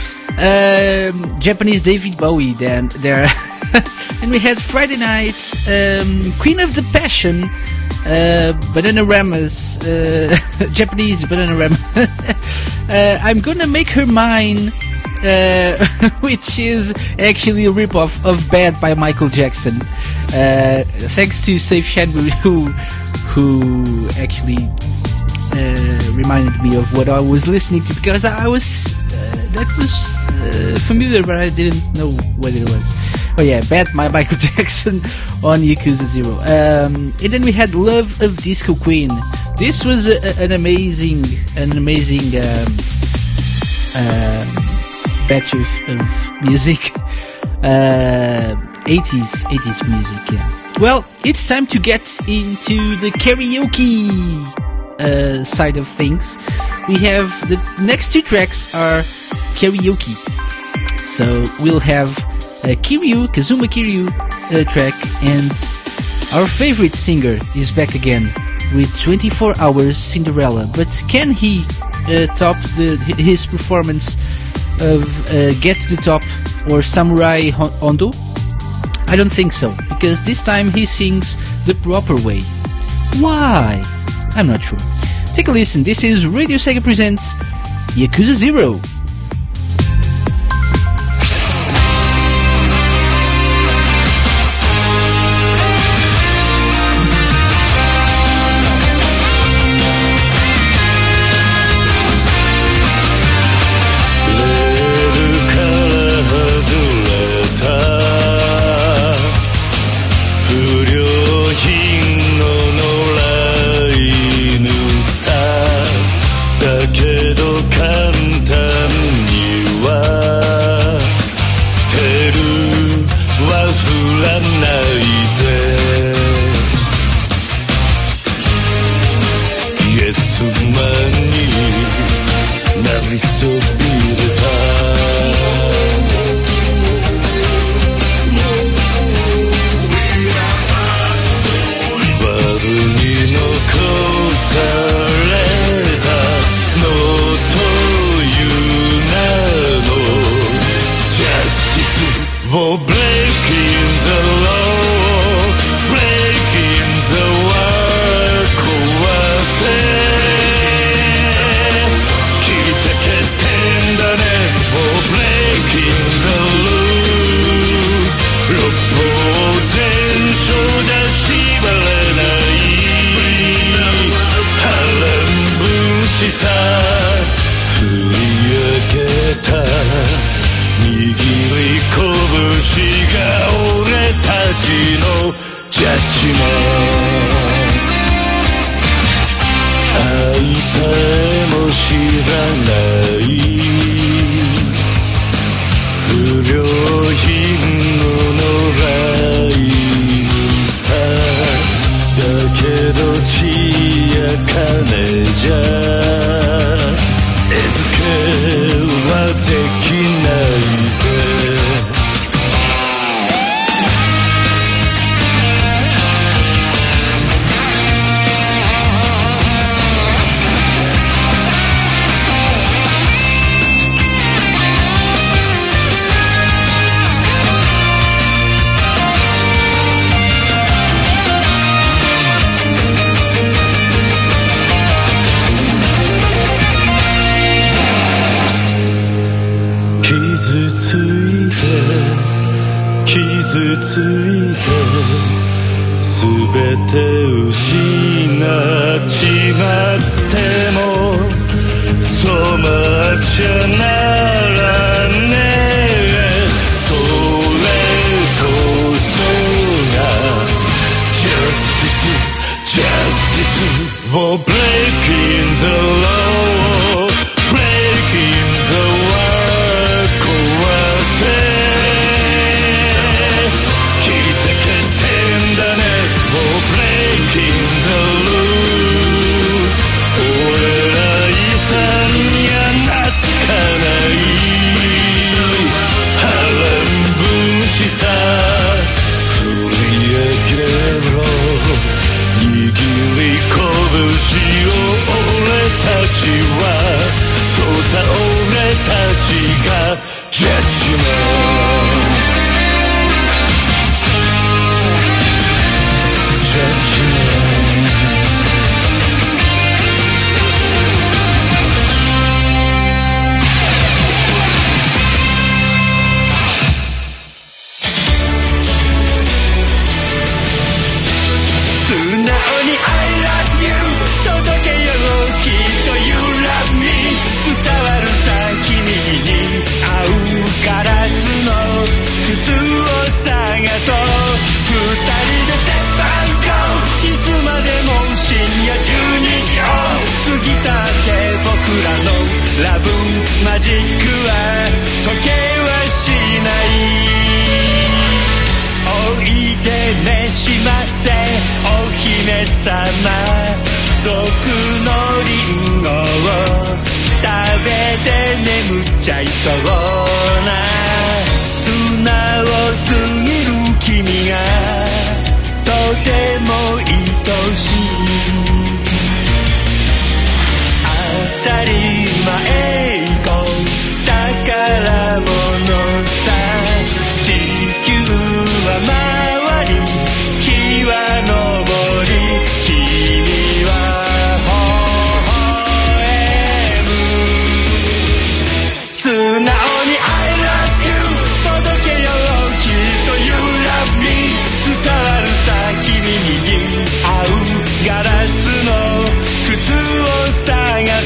um, Japanese David Bowie then there. And we had Friday Night, um, Queen of the Passion, uh, Bananaramas, uh, Japanese Bananarama. uh, I'm Gonna Make Her Mine, uh, which is actually a ripoff of Bad by Michael Jackson. Uh, thanks to Safe Shanbu who who actually uh, reminded me of what I was listening to, because I was uh, that was uh, familiar, but I didn't know what it was. Oh yeah, Bad by Michael Jackson on Yakuza Zero. Um, and then we had Love of Disco Queen. This was a, an amazing, an amazing um, uh, batch of, of music. Uh, eighties, eighties music, yeah. Well, it's time to get into the karaoke uh, side of things. We have the next two tracks are karaoke. So we'll have uh, Kiryu, Kazuma Kiryu uh, track, and our favorite singer is back again, with twenty-four hours Cinderella. But can he uh, top the, his performance of uh, Get to the Top or Samurai Hondo? I don't think so, because this time he sings the proper way. Why? I'm not sure. Take a listen. This is Radio Sega presents Yakuza Zero. に I love you 届けようきっと You love me 伝わるさ君に似合うガラスの靴を探そう二人で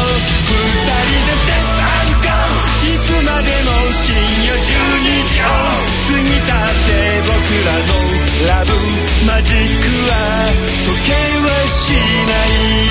Step and Go いつまでも深夜じゅうにじを過ぎたって僕らのラブマジックは時計はしない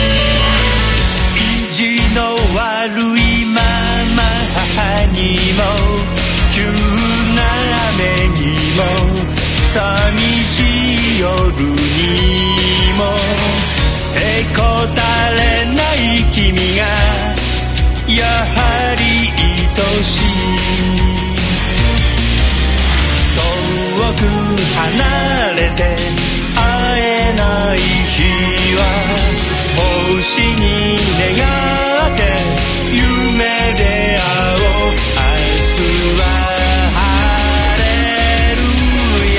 意地の悪いまま母にも急な雨にも寂しい夜にもへこたれない君がやはり愛しい遠く離れて会えない日は星に願って夢で会おう明日は晴れるや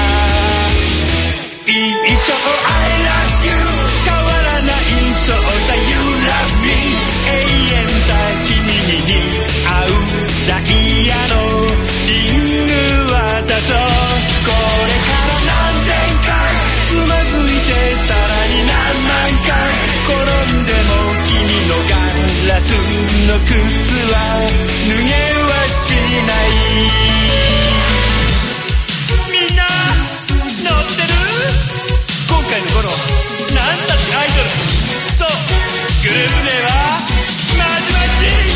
一生 I love you 変わらないそうさ You love me 永遠さ君に似合うダイヤのリング渡そうこれから何千回つまずいてさらに何万回転んでも君のガラスの靴は脱げはしないみんな乗ってる今回の頃なんだってアイドルそうグループ名はマジマジ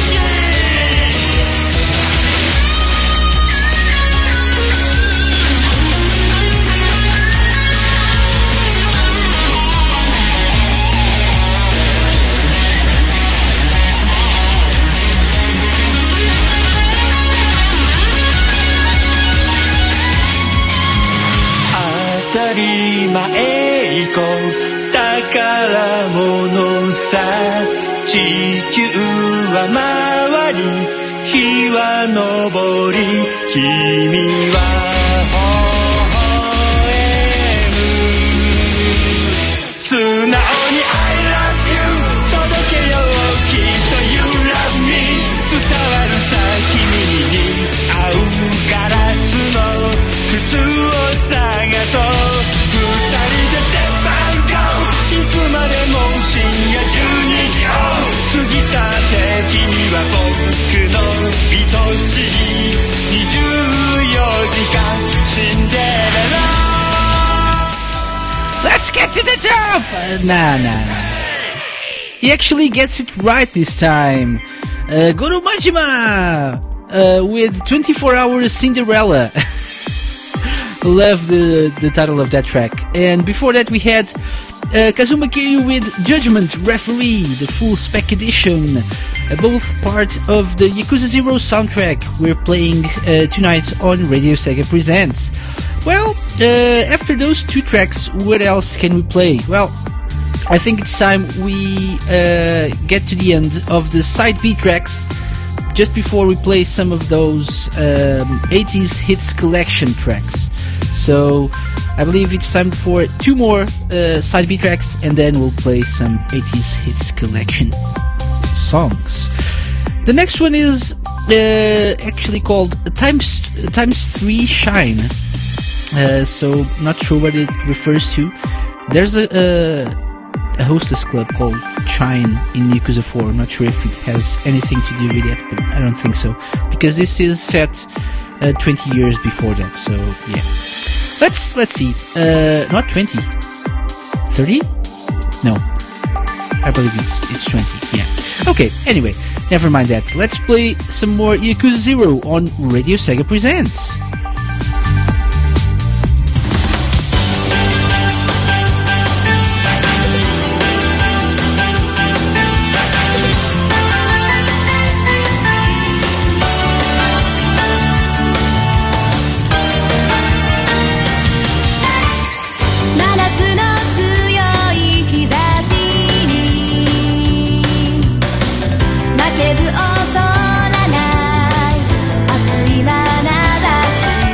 当たり前行こう宝物さ地球は回り日は昇り君は微笑む素直に I love you 届けようきっと You love me 伝わるさ君に似合うガラスの靴を探そういつまでも深夜じゅうにじを過ぎたって君は僕の愛しいにじゅうよじかんシンデレラ Let's get to the top! Uh, nah, nah, nah. He actually gets it right this time. Uh, Goro Majima uh, with twenty-four hours Cinderella. Love the, the title of that track. And before that we had Uh, Kazuma Kiryu with Judgment Referee, the full spec edition, uh, both part of the Yakuza Zero soundtrack we're playing uh, tonight on Radio Sega Presents. Well, uh, after those two tracks, what else can we play? Well, I think it's time we uh, get to the end of the side B tracks, just before we play some of those um, eighties hits collection tracks. So I believe it's time for two more uh, side B tracks, and then we'll play some eighties hits collection songs. The next one is uh, actually called Times Times Three Shine. Uh, so not sure what it refers to. There's a, a a hostess club called Shine in Yakuza four. I'm not sure if it has anything to do with it, but I don't think so, because this is set uh, twenty years before that. So yeah. Let's let's see. Uh, not twenty. thirty? No. I believe it's it's twenty. Yeah. Okay. Anyway, never mind that. Let's play some more Yakuza Zero on Radio Sega Presents. 負けず劣らない熱い眼差し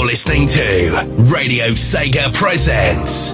listening to Radio Sega Presents.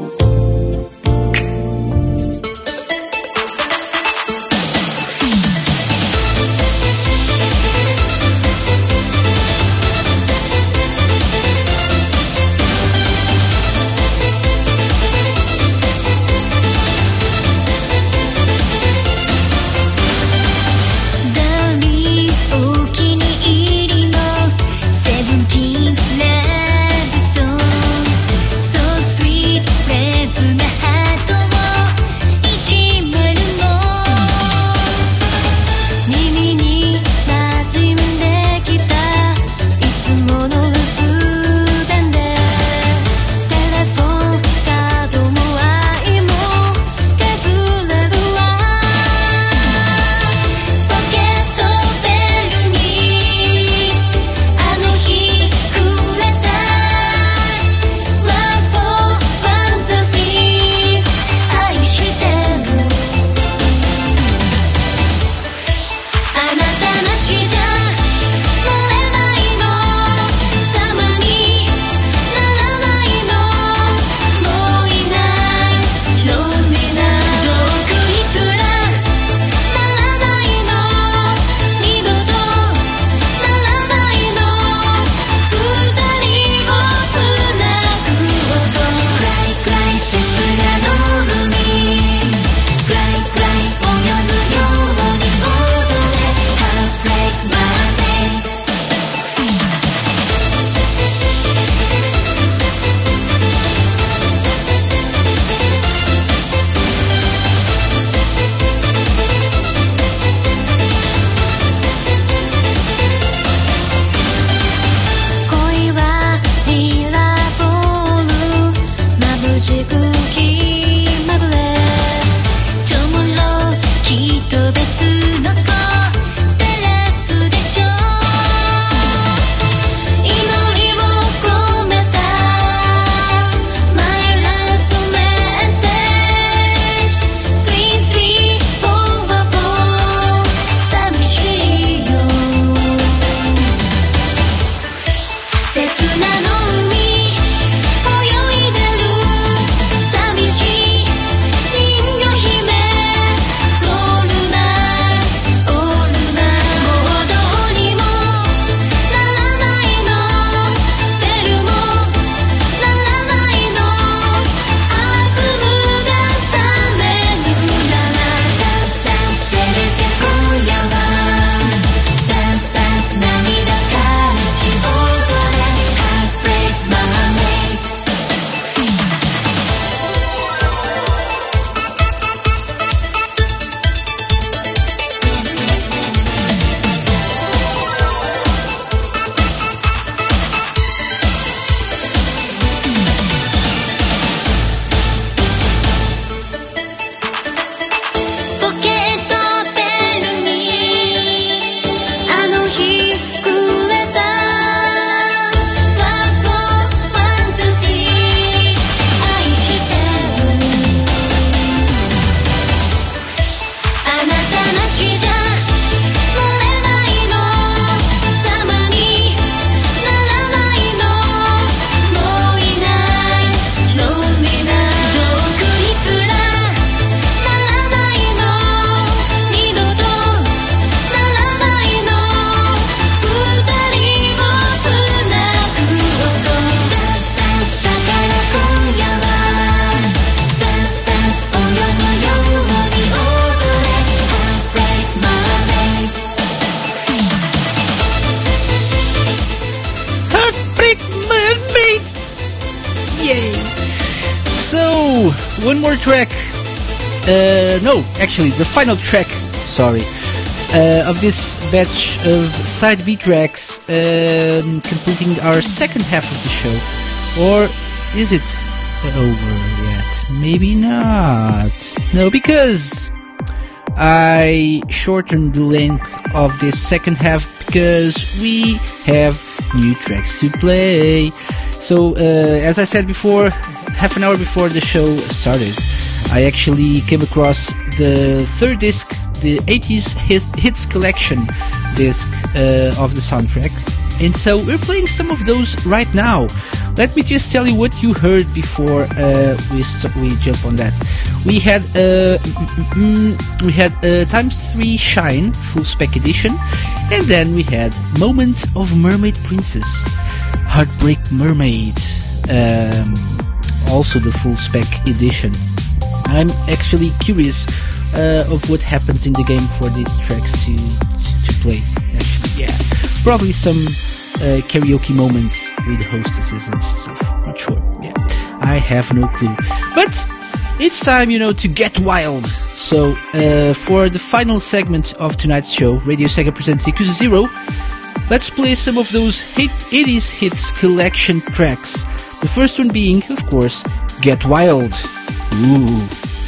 one more track. Uh, no, actually, the final track, sorry, uh, of this batch of side B tracks, um, completing our second half of the show. Or is it over yet? Maybe not. No, because I shortened the length of this second half because we have new tracks to play. So, uh, as I said before, half an hour before the show started, I actually came across the third disc, the eighties Hits, hits Collection disc uh, of the soundtrack. and so we're playing some of those right now. Let me just tell you what you heard before uh, we st- we jump on that. We had uh, mm, mm, we had uh, times three Shine full spec edition, and then we had Moment of Mermaid Princess, Heartbreak Mermaid, um, also the full spec edition. I'm actually curious uh, of what happens in the game for these tracks to to play. Actually, yeah, probably some. Uh, karaoke moments with hostesses and stuff. Not sure. Yeah, I have no clue. But it's time, you know, to get wild. So uh, for the final segment of tonight's show, Radio Sega presents Yakuza Zero. Let's play some of those hit eighties hits collection tracks. The first one being, of course, Get Wild. Ooh.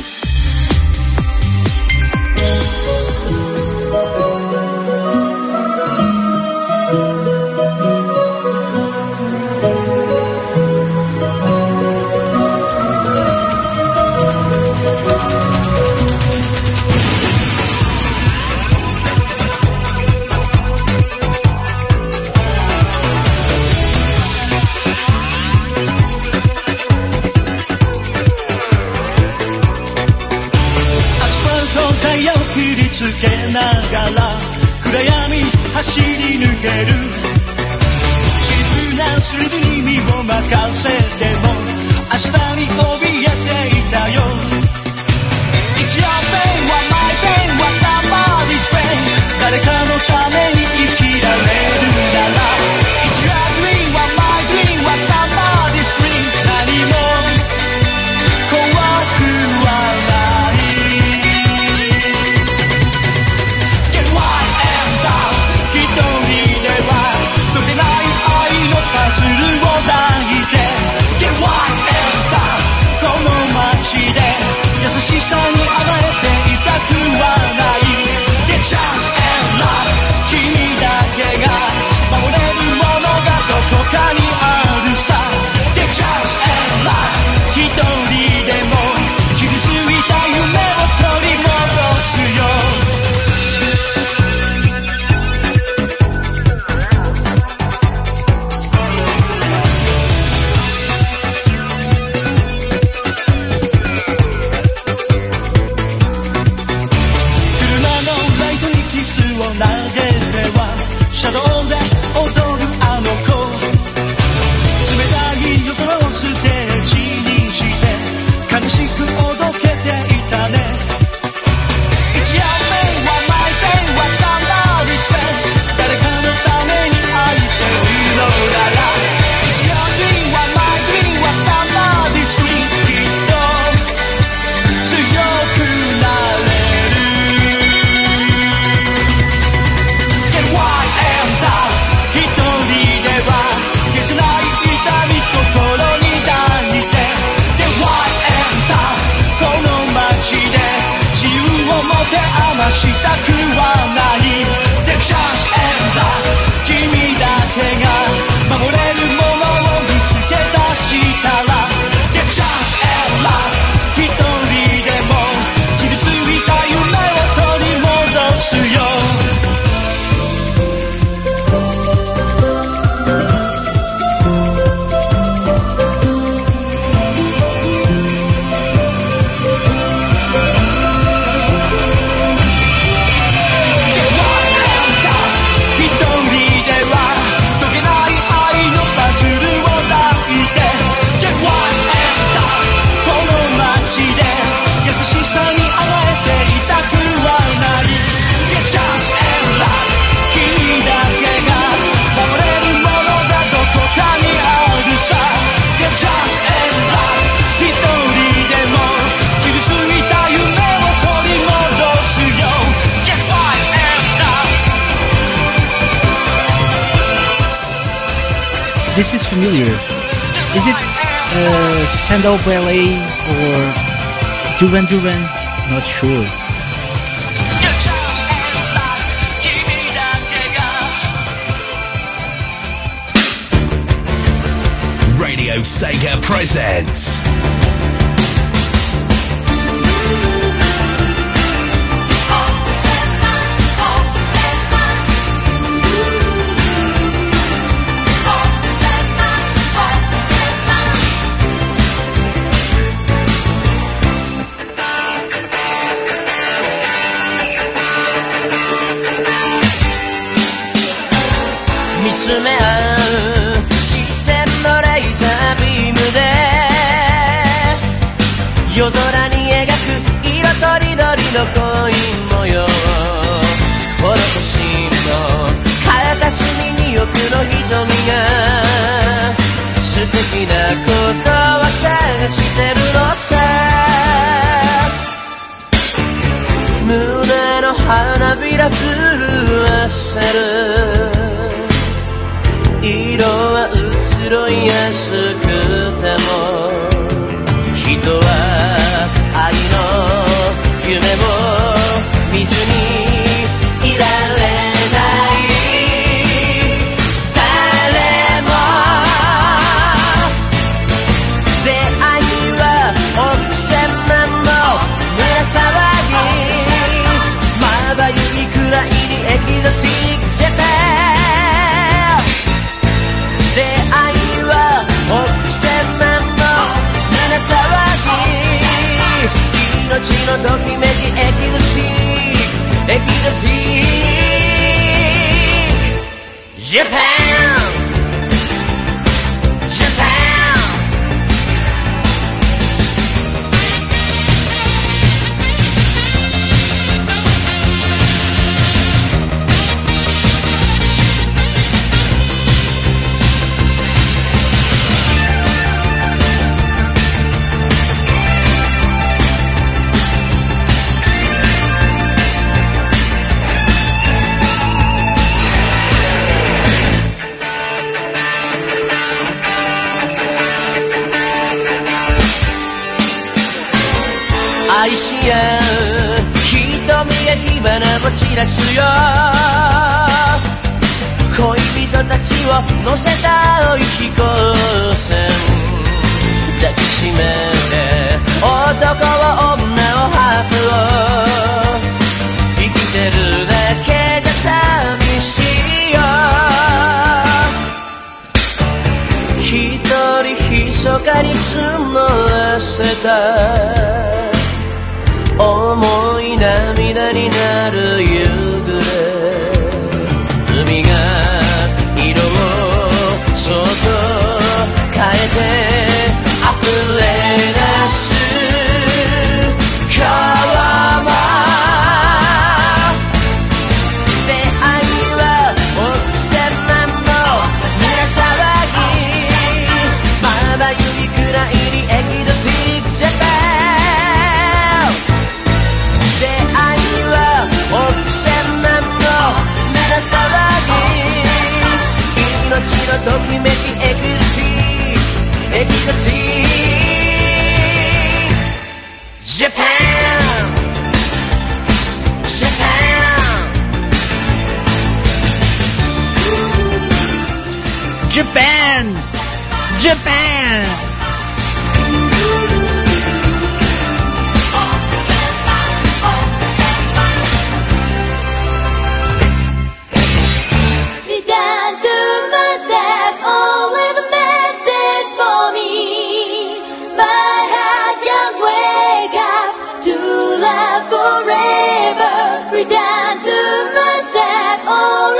'This is familiar. Is it uh, Spandau Ballet or Duran Duran? Not sure. Radio Sega presents 見つめ合う視線のレーザービームで夜空に描く色とりどりの恋模様ほの星の片隅に奥の瞳が素敵なことを探してるのさ胸の花びら震わせる色は移ろいやすくても人は愛の夢も見ずにいられない誰も出会いは億千万の胸騒ぎまばゆいくらいにエキゾチックジャパン出会いは億千万の胸騒ぎ命のときめきエキゾチックエキゾチックジャパンジャパン愛し合う瞳や火花も散らすよ恋人たちを乗せた青い飛行船抱きしめて男を女をハーフを生きてるだけじゃ寂しいよ一人密かに募らせた重い涙になる夕暮れ海が色をそっと変えて溢れ出す今日も出会いは億千万の胸騒ぎまばゆいくらいにエキゾチックジャパン億千万の胸騒ぎ命のときめきエキゾチックエキゾチックジャパンジャパンジャパンジャパン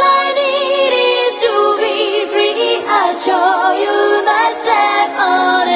Show you myself on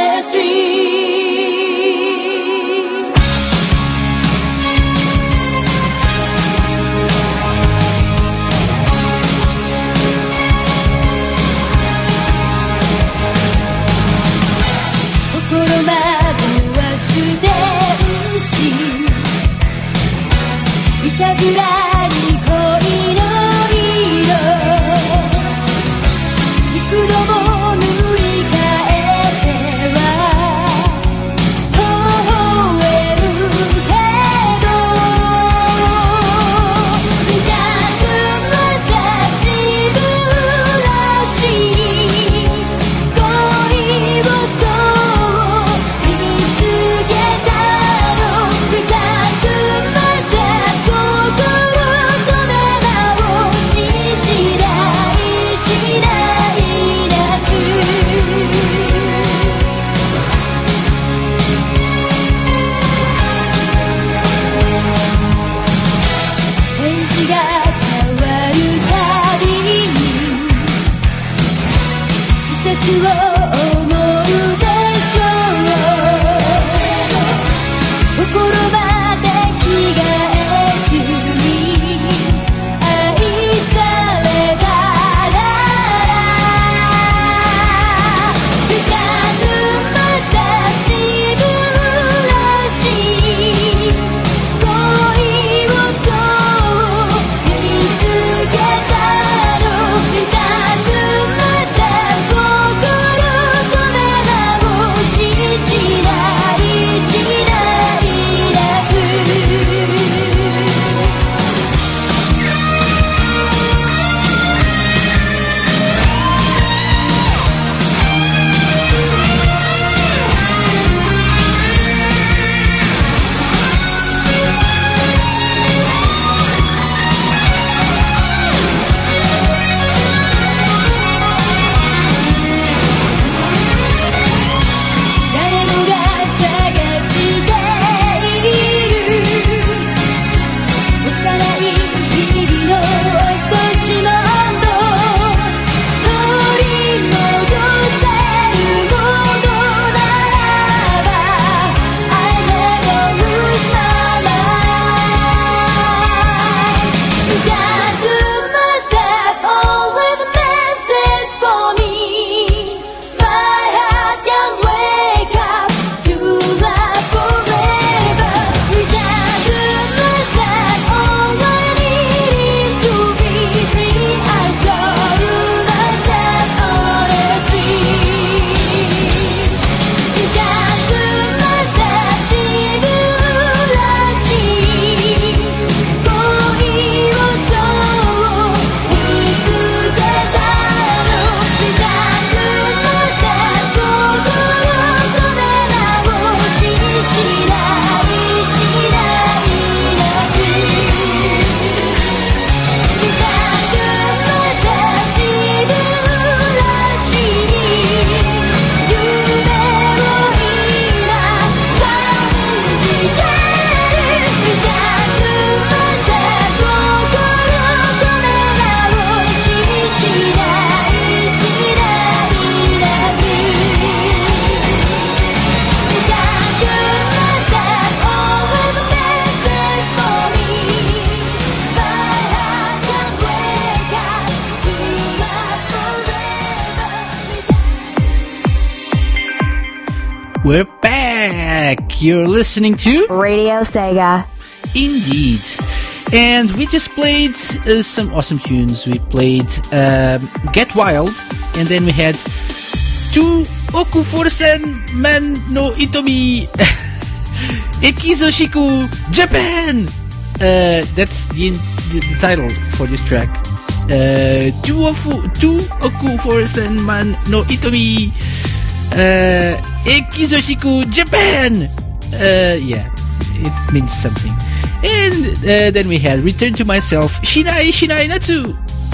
We're back! You're listening to Radio Sega. Indeed. And we just played uh, some awesome tunes. We played um, Get Wild, and then we had Tu Oku Forsen Man no Itomi Ekizoshiku Japan! Uh, that's the, the, the title for this track. Uh, Tu Oku Forsen Man no Itomi uh, Ekizoshiku Japan! Uh, yeah, it means something. And uh, then we had Return to Myself, Shinai Shinai Natsu.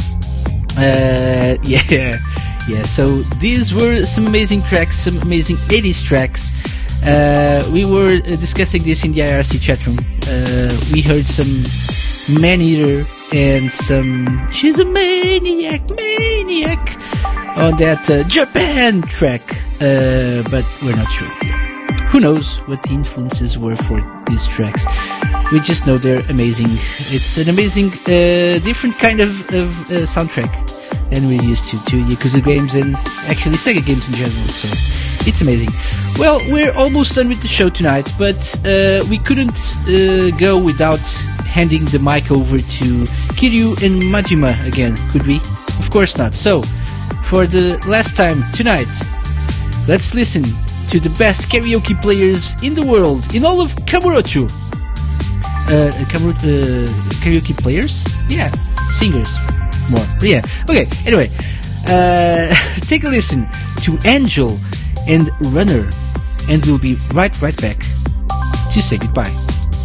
Uh, yeah, yeah. So these were some amazing tracks, some amazing eighties tracks. Uh, we were uh, discussing this in the I R C chat room. Uh, we heard some Man-Eater and some She's a Maniac, Maniac on that uh, Japan track, uh, but we're not sure yet. Who knows what the influences were for these tracks? We just know they're amazing. It's an amazing, uh, different kind of, of uh, soundtrack than we're used to, to Yakuza games and actually Sega games in general. So it's amazing. Well, we're almost done with the show tonight, but uh, we couldn't uh, go without handing the mic over to Kiryu and Majima again, could we? Of course not. So, for the last time tonight, let's listen to the best karaoke players in the world, in all of Kamurocho. Uh, Kamur- uh, karaoke players? Yeah, singers more. But yeah, okay, anyway, uh, take a listen to Angel and Runner, and we'll be right, right back to say goodbye.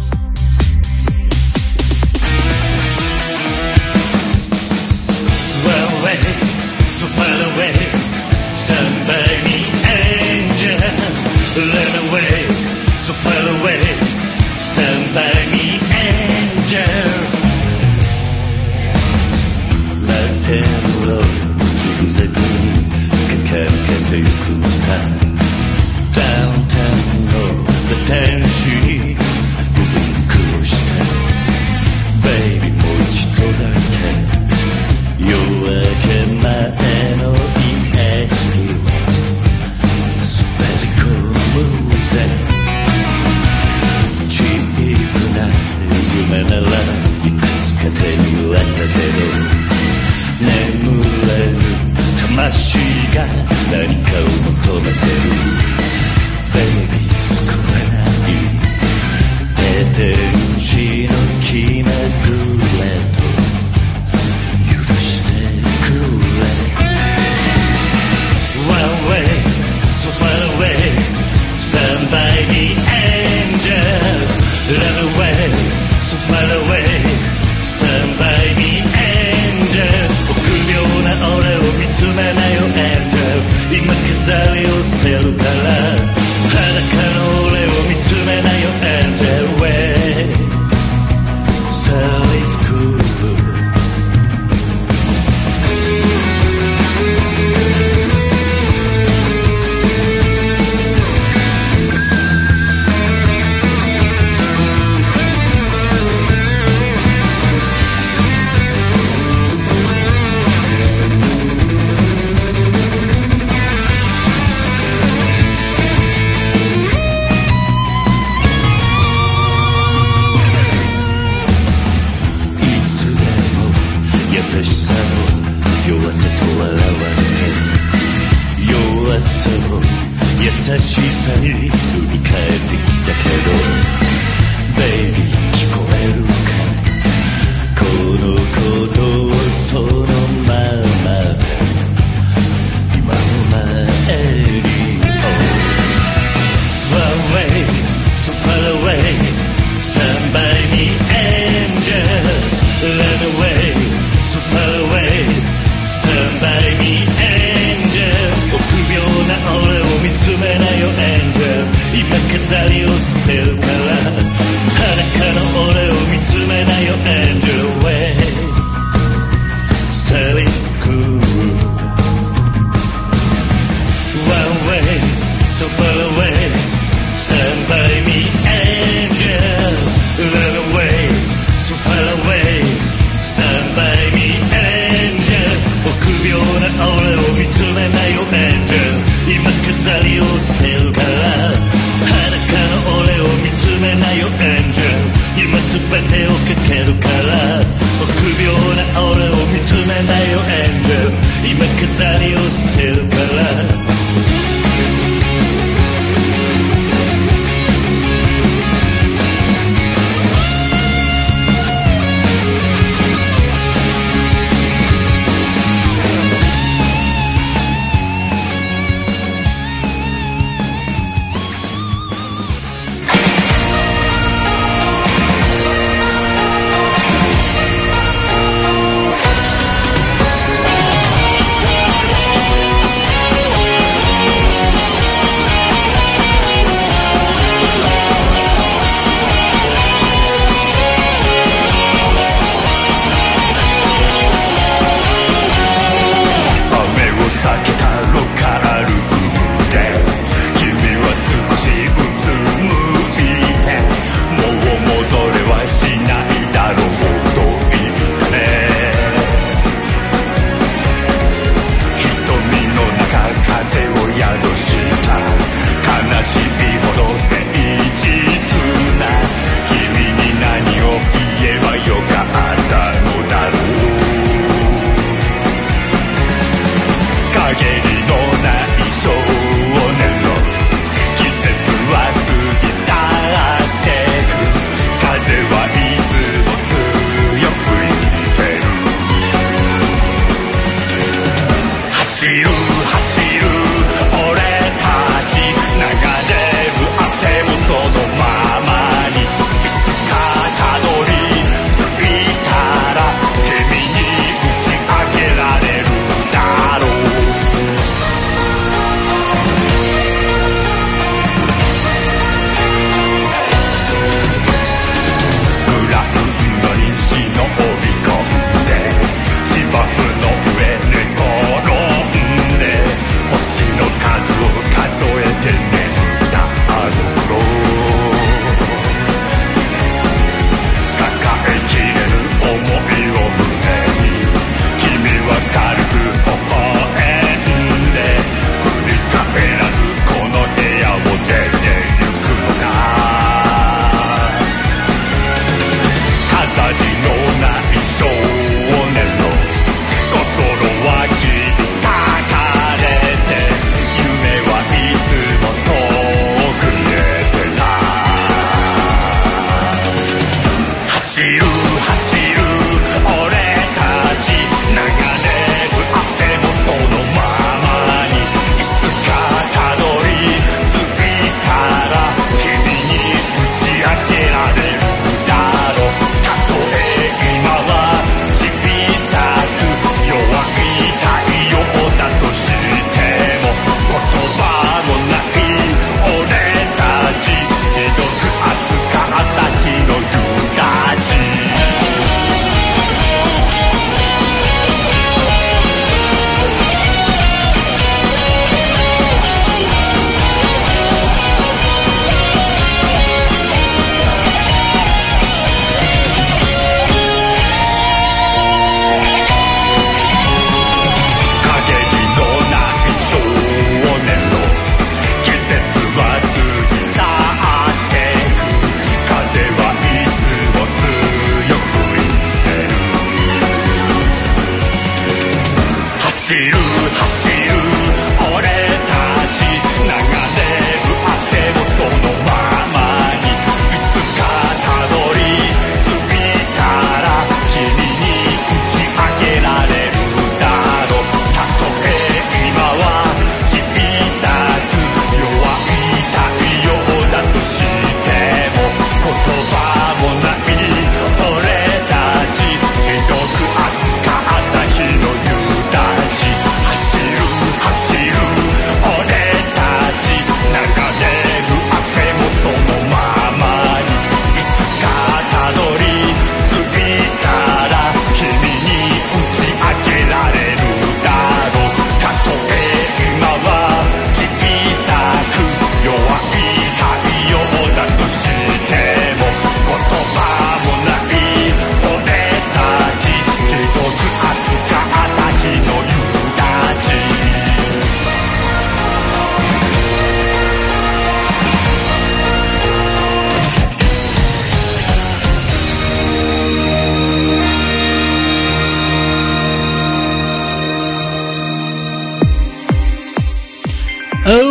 Well away, so far away, stand by me, angel. Run away, so far away, stand by me, angel. La terre, 自在に駆駆けてゆくさダウンタウンの天使にウインクをしてベイビーもう一度だけ夜明け前の イーエックスピー を滑り込むぜチープな夢ならいくつか手に入れたけど眠れる魂が何かを求めてるベイビー救えない天使の気まぐれと許してくれ One way, so far away Stand by me angel Run away, so far away Stand by me angel 臆病な俺を見つめなよ angel 今飾りを捨てるから裸の俺を見つめなよ angel way Star is cool優しさも弱さと笑われ弱さも優しさにすり替えてきたけどベイビー聞こえるかこのことをそのまま今の前に Oh One way so far away Stand by me angel Run away So far away Stand by me angel 臆病な俺を見つめなよ angel 今飾りを捨てるから裸の俺を見つめなよ angel way Star is cool One way So far away Stand by me angel Run away So far away Stand by me angel 臆病な俺を見つめなよ angel 今飾りを捨てるから裸の俺を見つめなよ angel 今すべてをかけるから臆病な俺を見つめなよ angel 今飾りを捨てるから芝生の上寝転んで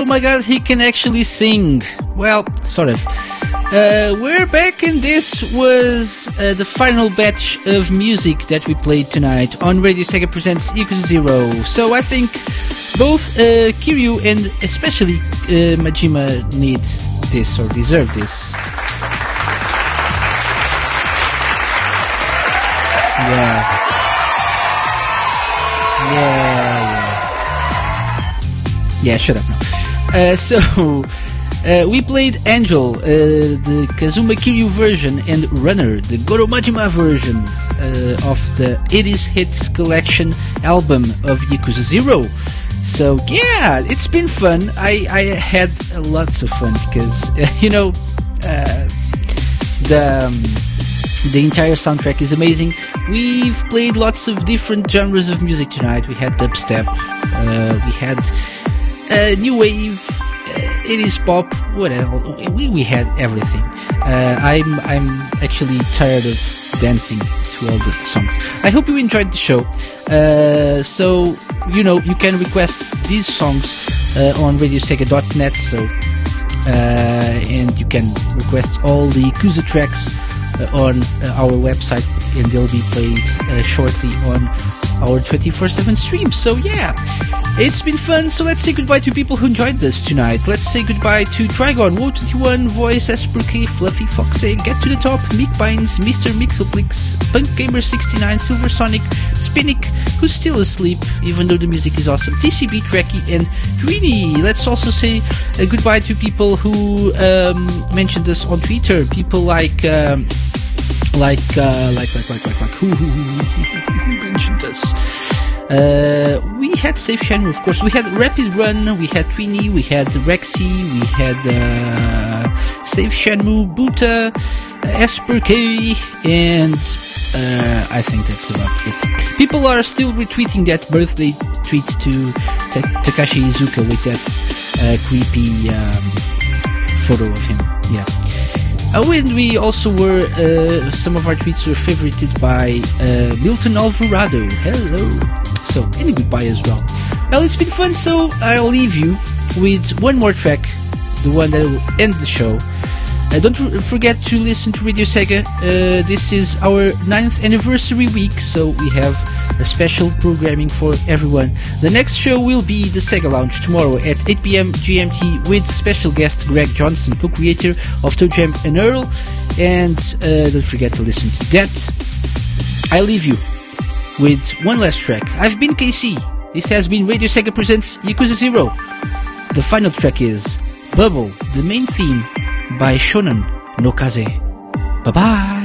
my god, he can actually sing. Well, sort of. Uh, we're back, and this was uh, the final batch of music that we played tonight on Radio Sega Presents Yakuza Zero. So I think both uh, Kiryu and especially uh, Majima need this or deserve this. Yeah. Yeah, yeah. Yeah, shut up now. Uh, so... Uh, we played Angel, uh, the Kazuma Kiryu version, and Runner, the Goro Majima version uh, of the eighties Hits Collection album of Yakuza Zero. So yeah, it's been fun. I, I had lots of fun because, uh, you know, uh, the... Um, The entire soundtrack is amazing. We've played lots of different genres of music tonight. We had dubstep, uh, we had uh, new wave, uh, eighties pop. What else? We we had everything. Uh, I'm I'm actually tired of dancing to all the songs. I hope you enjoyed the show. Uh, so you know you can request these songs uh, on radio sega dot net. So uh, and you can request all the Yakuza tracks Uh, on uh, our website, and they'll be played uh, shortly on our twenty-four seven stream. So yeah, it's been fun. So let's say goodbye to people who enjoyed this tonight. Let's say goodbye to Trigon, Wo twenty-one, Voice, Esper K, Fluffy Foxy, Get to the Top, Mick Bynes, Mister Mixelplix, Punk Gamer sixty-nine, Silver Sonic, Spinnick, who's still asleep even though the music is awesome, T C B Trekkie, and Dreamy. Let's also say uh, goodbye to people who um, mentioned us on Twitter. People like um, like uh, like like like like like who who, who, who mentioned us? Uh, we had Safe Shenmue, of course. We had Rapid Run. We had Trini. We had Rexy. We had uh, Safe Shenmue, Buta, uh, Esper K, and uh, I think that's about it. People are still retweeting that birthday tweet to Ta- Takashi Iizuka with that uh, creepy um, photo of him. Yeah. Oh, and we also were, uh, some of our tweets were favorited by uh, Milton Alvarado. Hello. So, and goodbye as well. Well, it's been fun, so I'll leave you with one more track, the one that will end the show. Uh, don't r- forget to listen to Radio Sega. Uh, this is our ninth anniversary week, so we have a special programming for everyone. The next show will be the Sega Lounge tomorrow at eight p.m. G M T with special guest Greg Johnson, co-creator of ToeJam and Earl. And uh, don't forget to listen to that. I leave you with one last track. I've been K C. This has been Radio Sega Presents Yakuza Zero. The final track is Bubble, the main theme by Shonen no Kaze. Bye-bye.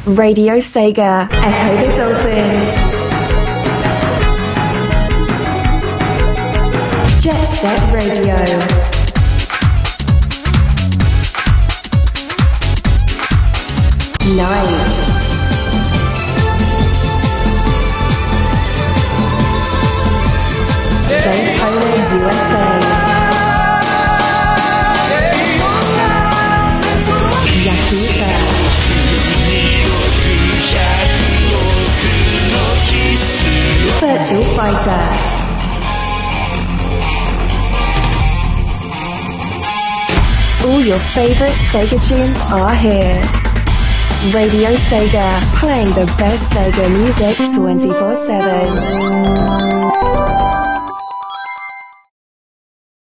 Radio Sega, Echo the Dolphin. Jet Set Radio. Night. Daytona U S A. Yakuza. Virtual Fighter. All your favorite Sega tunes are here. Radio Sega, playing the best Sega music twenty-four seven.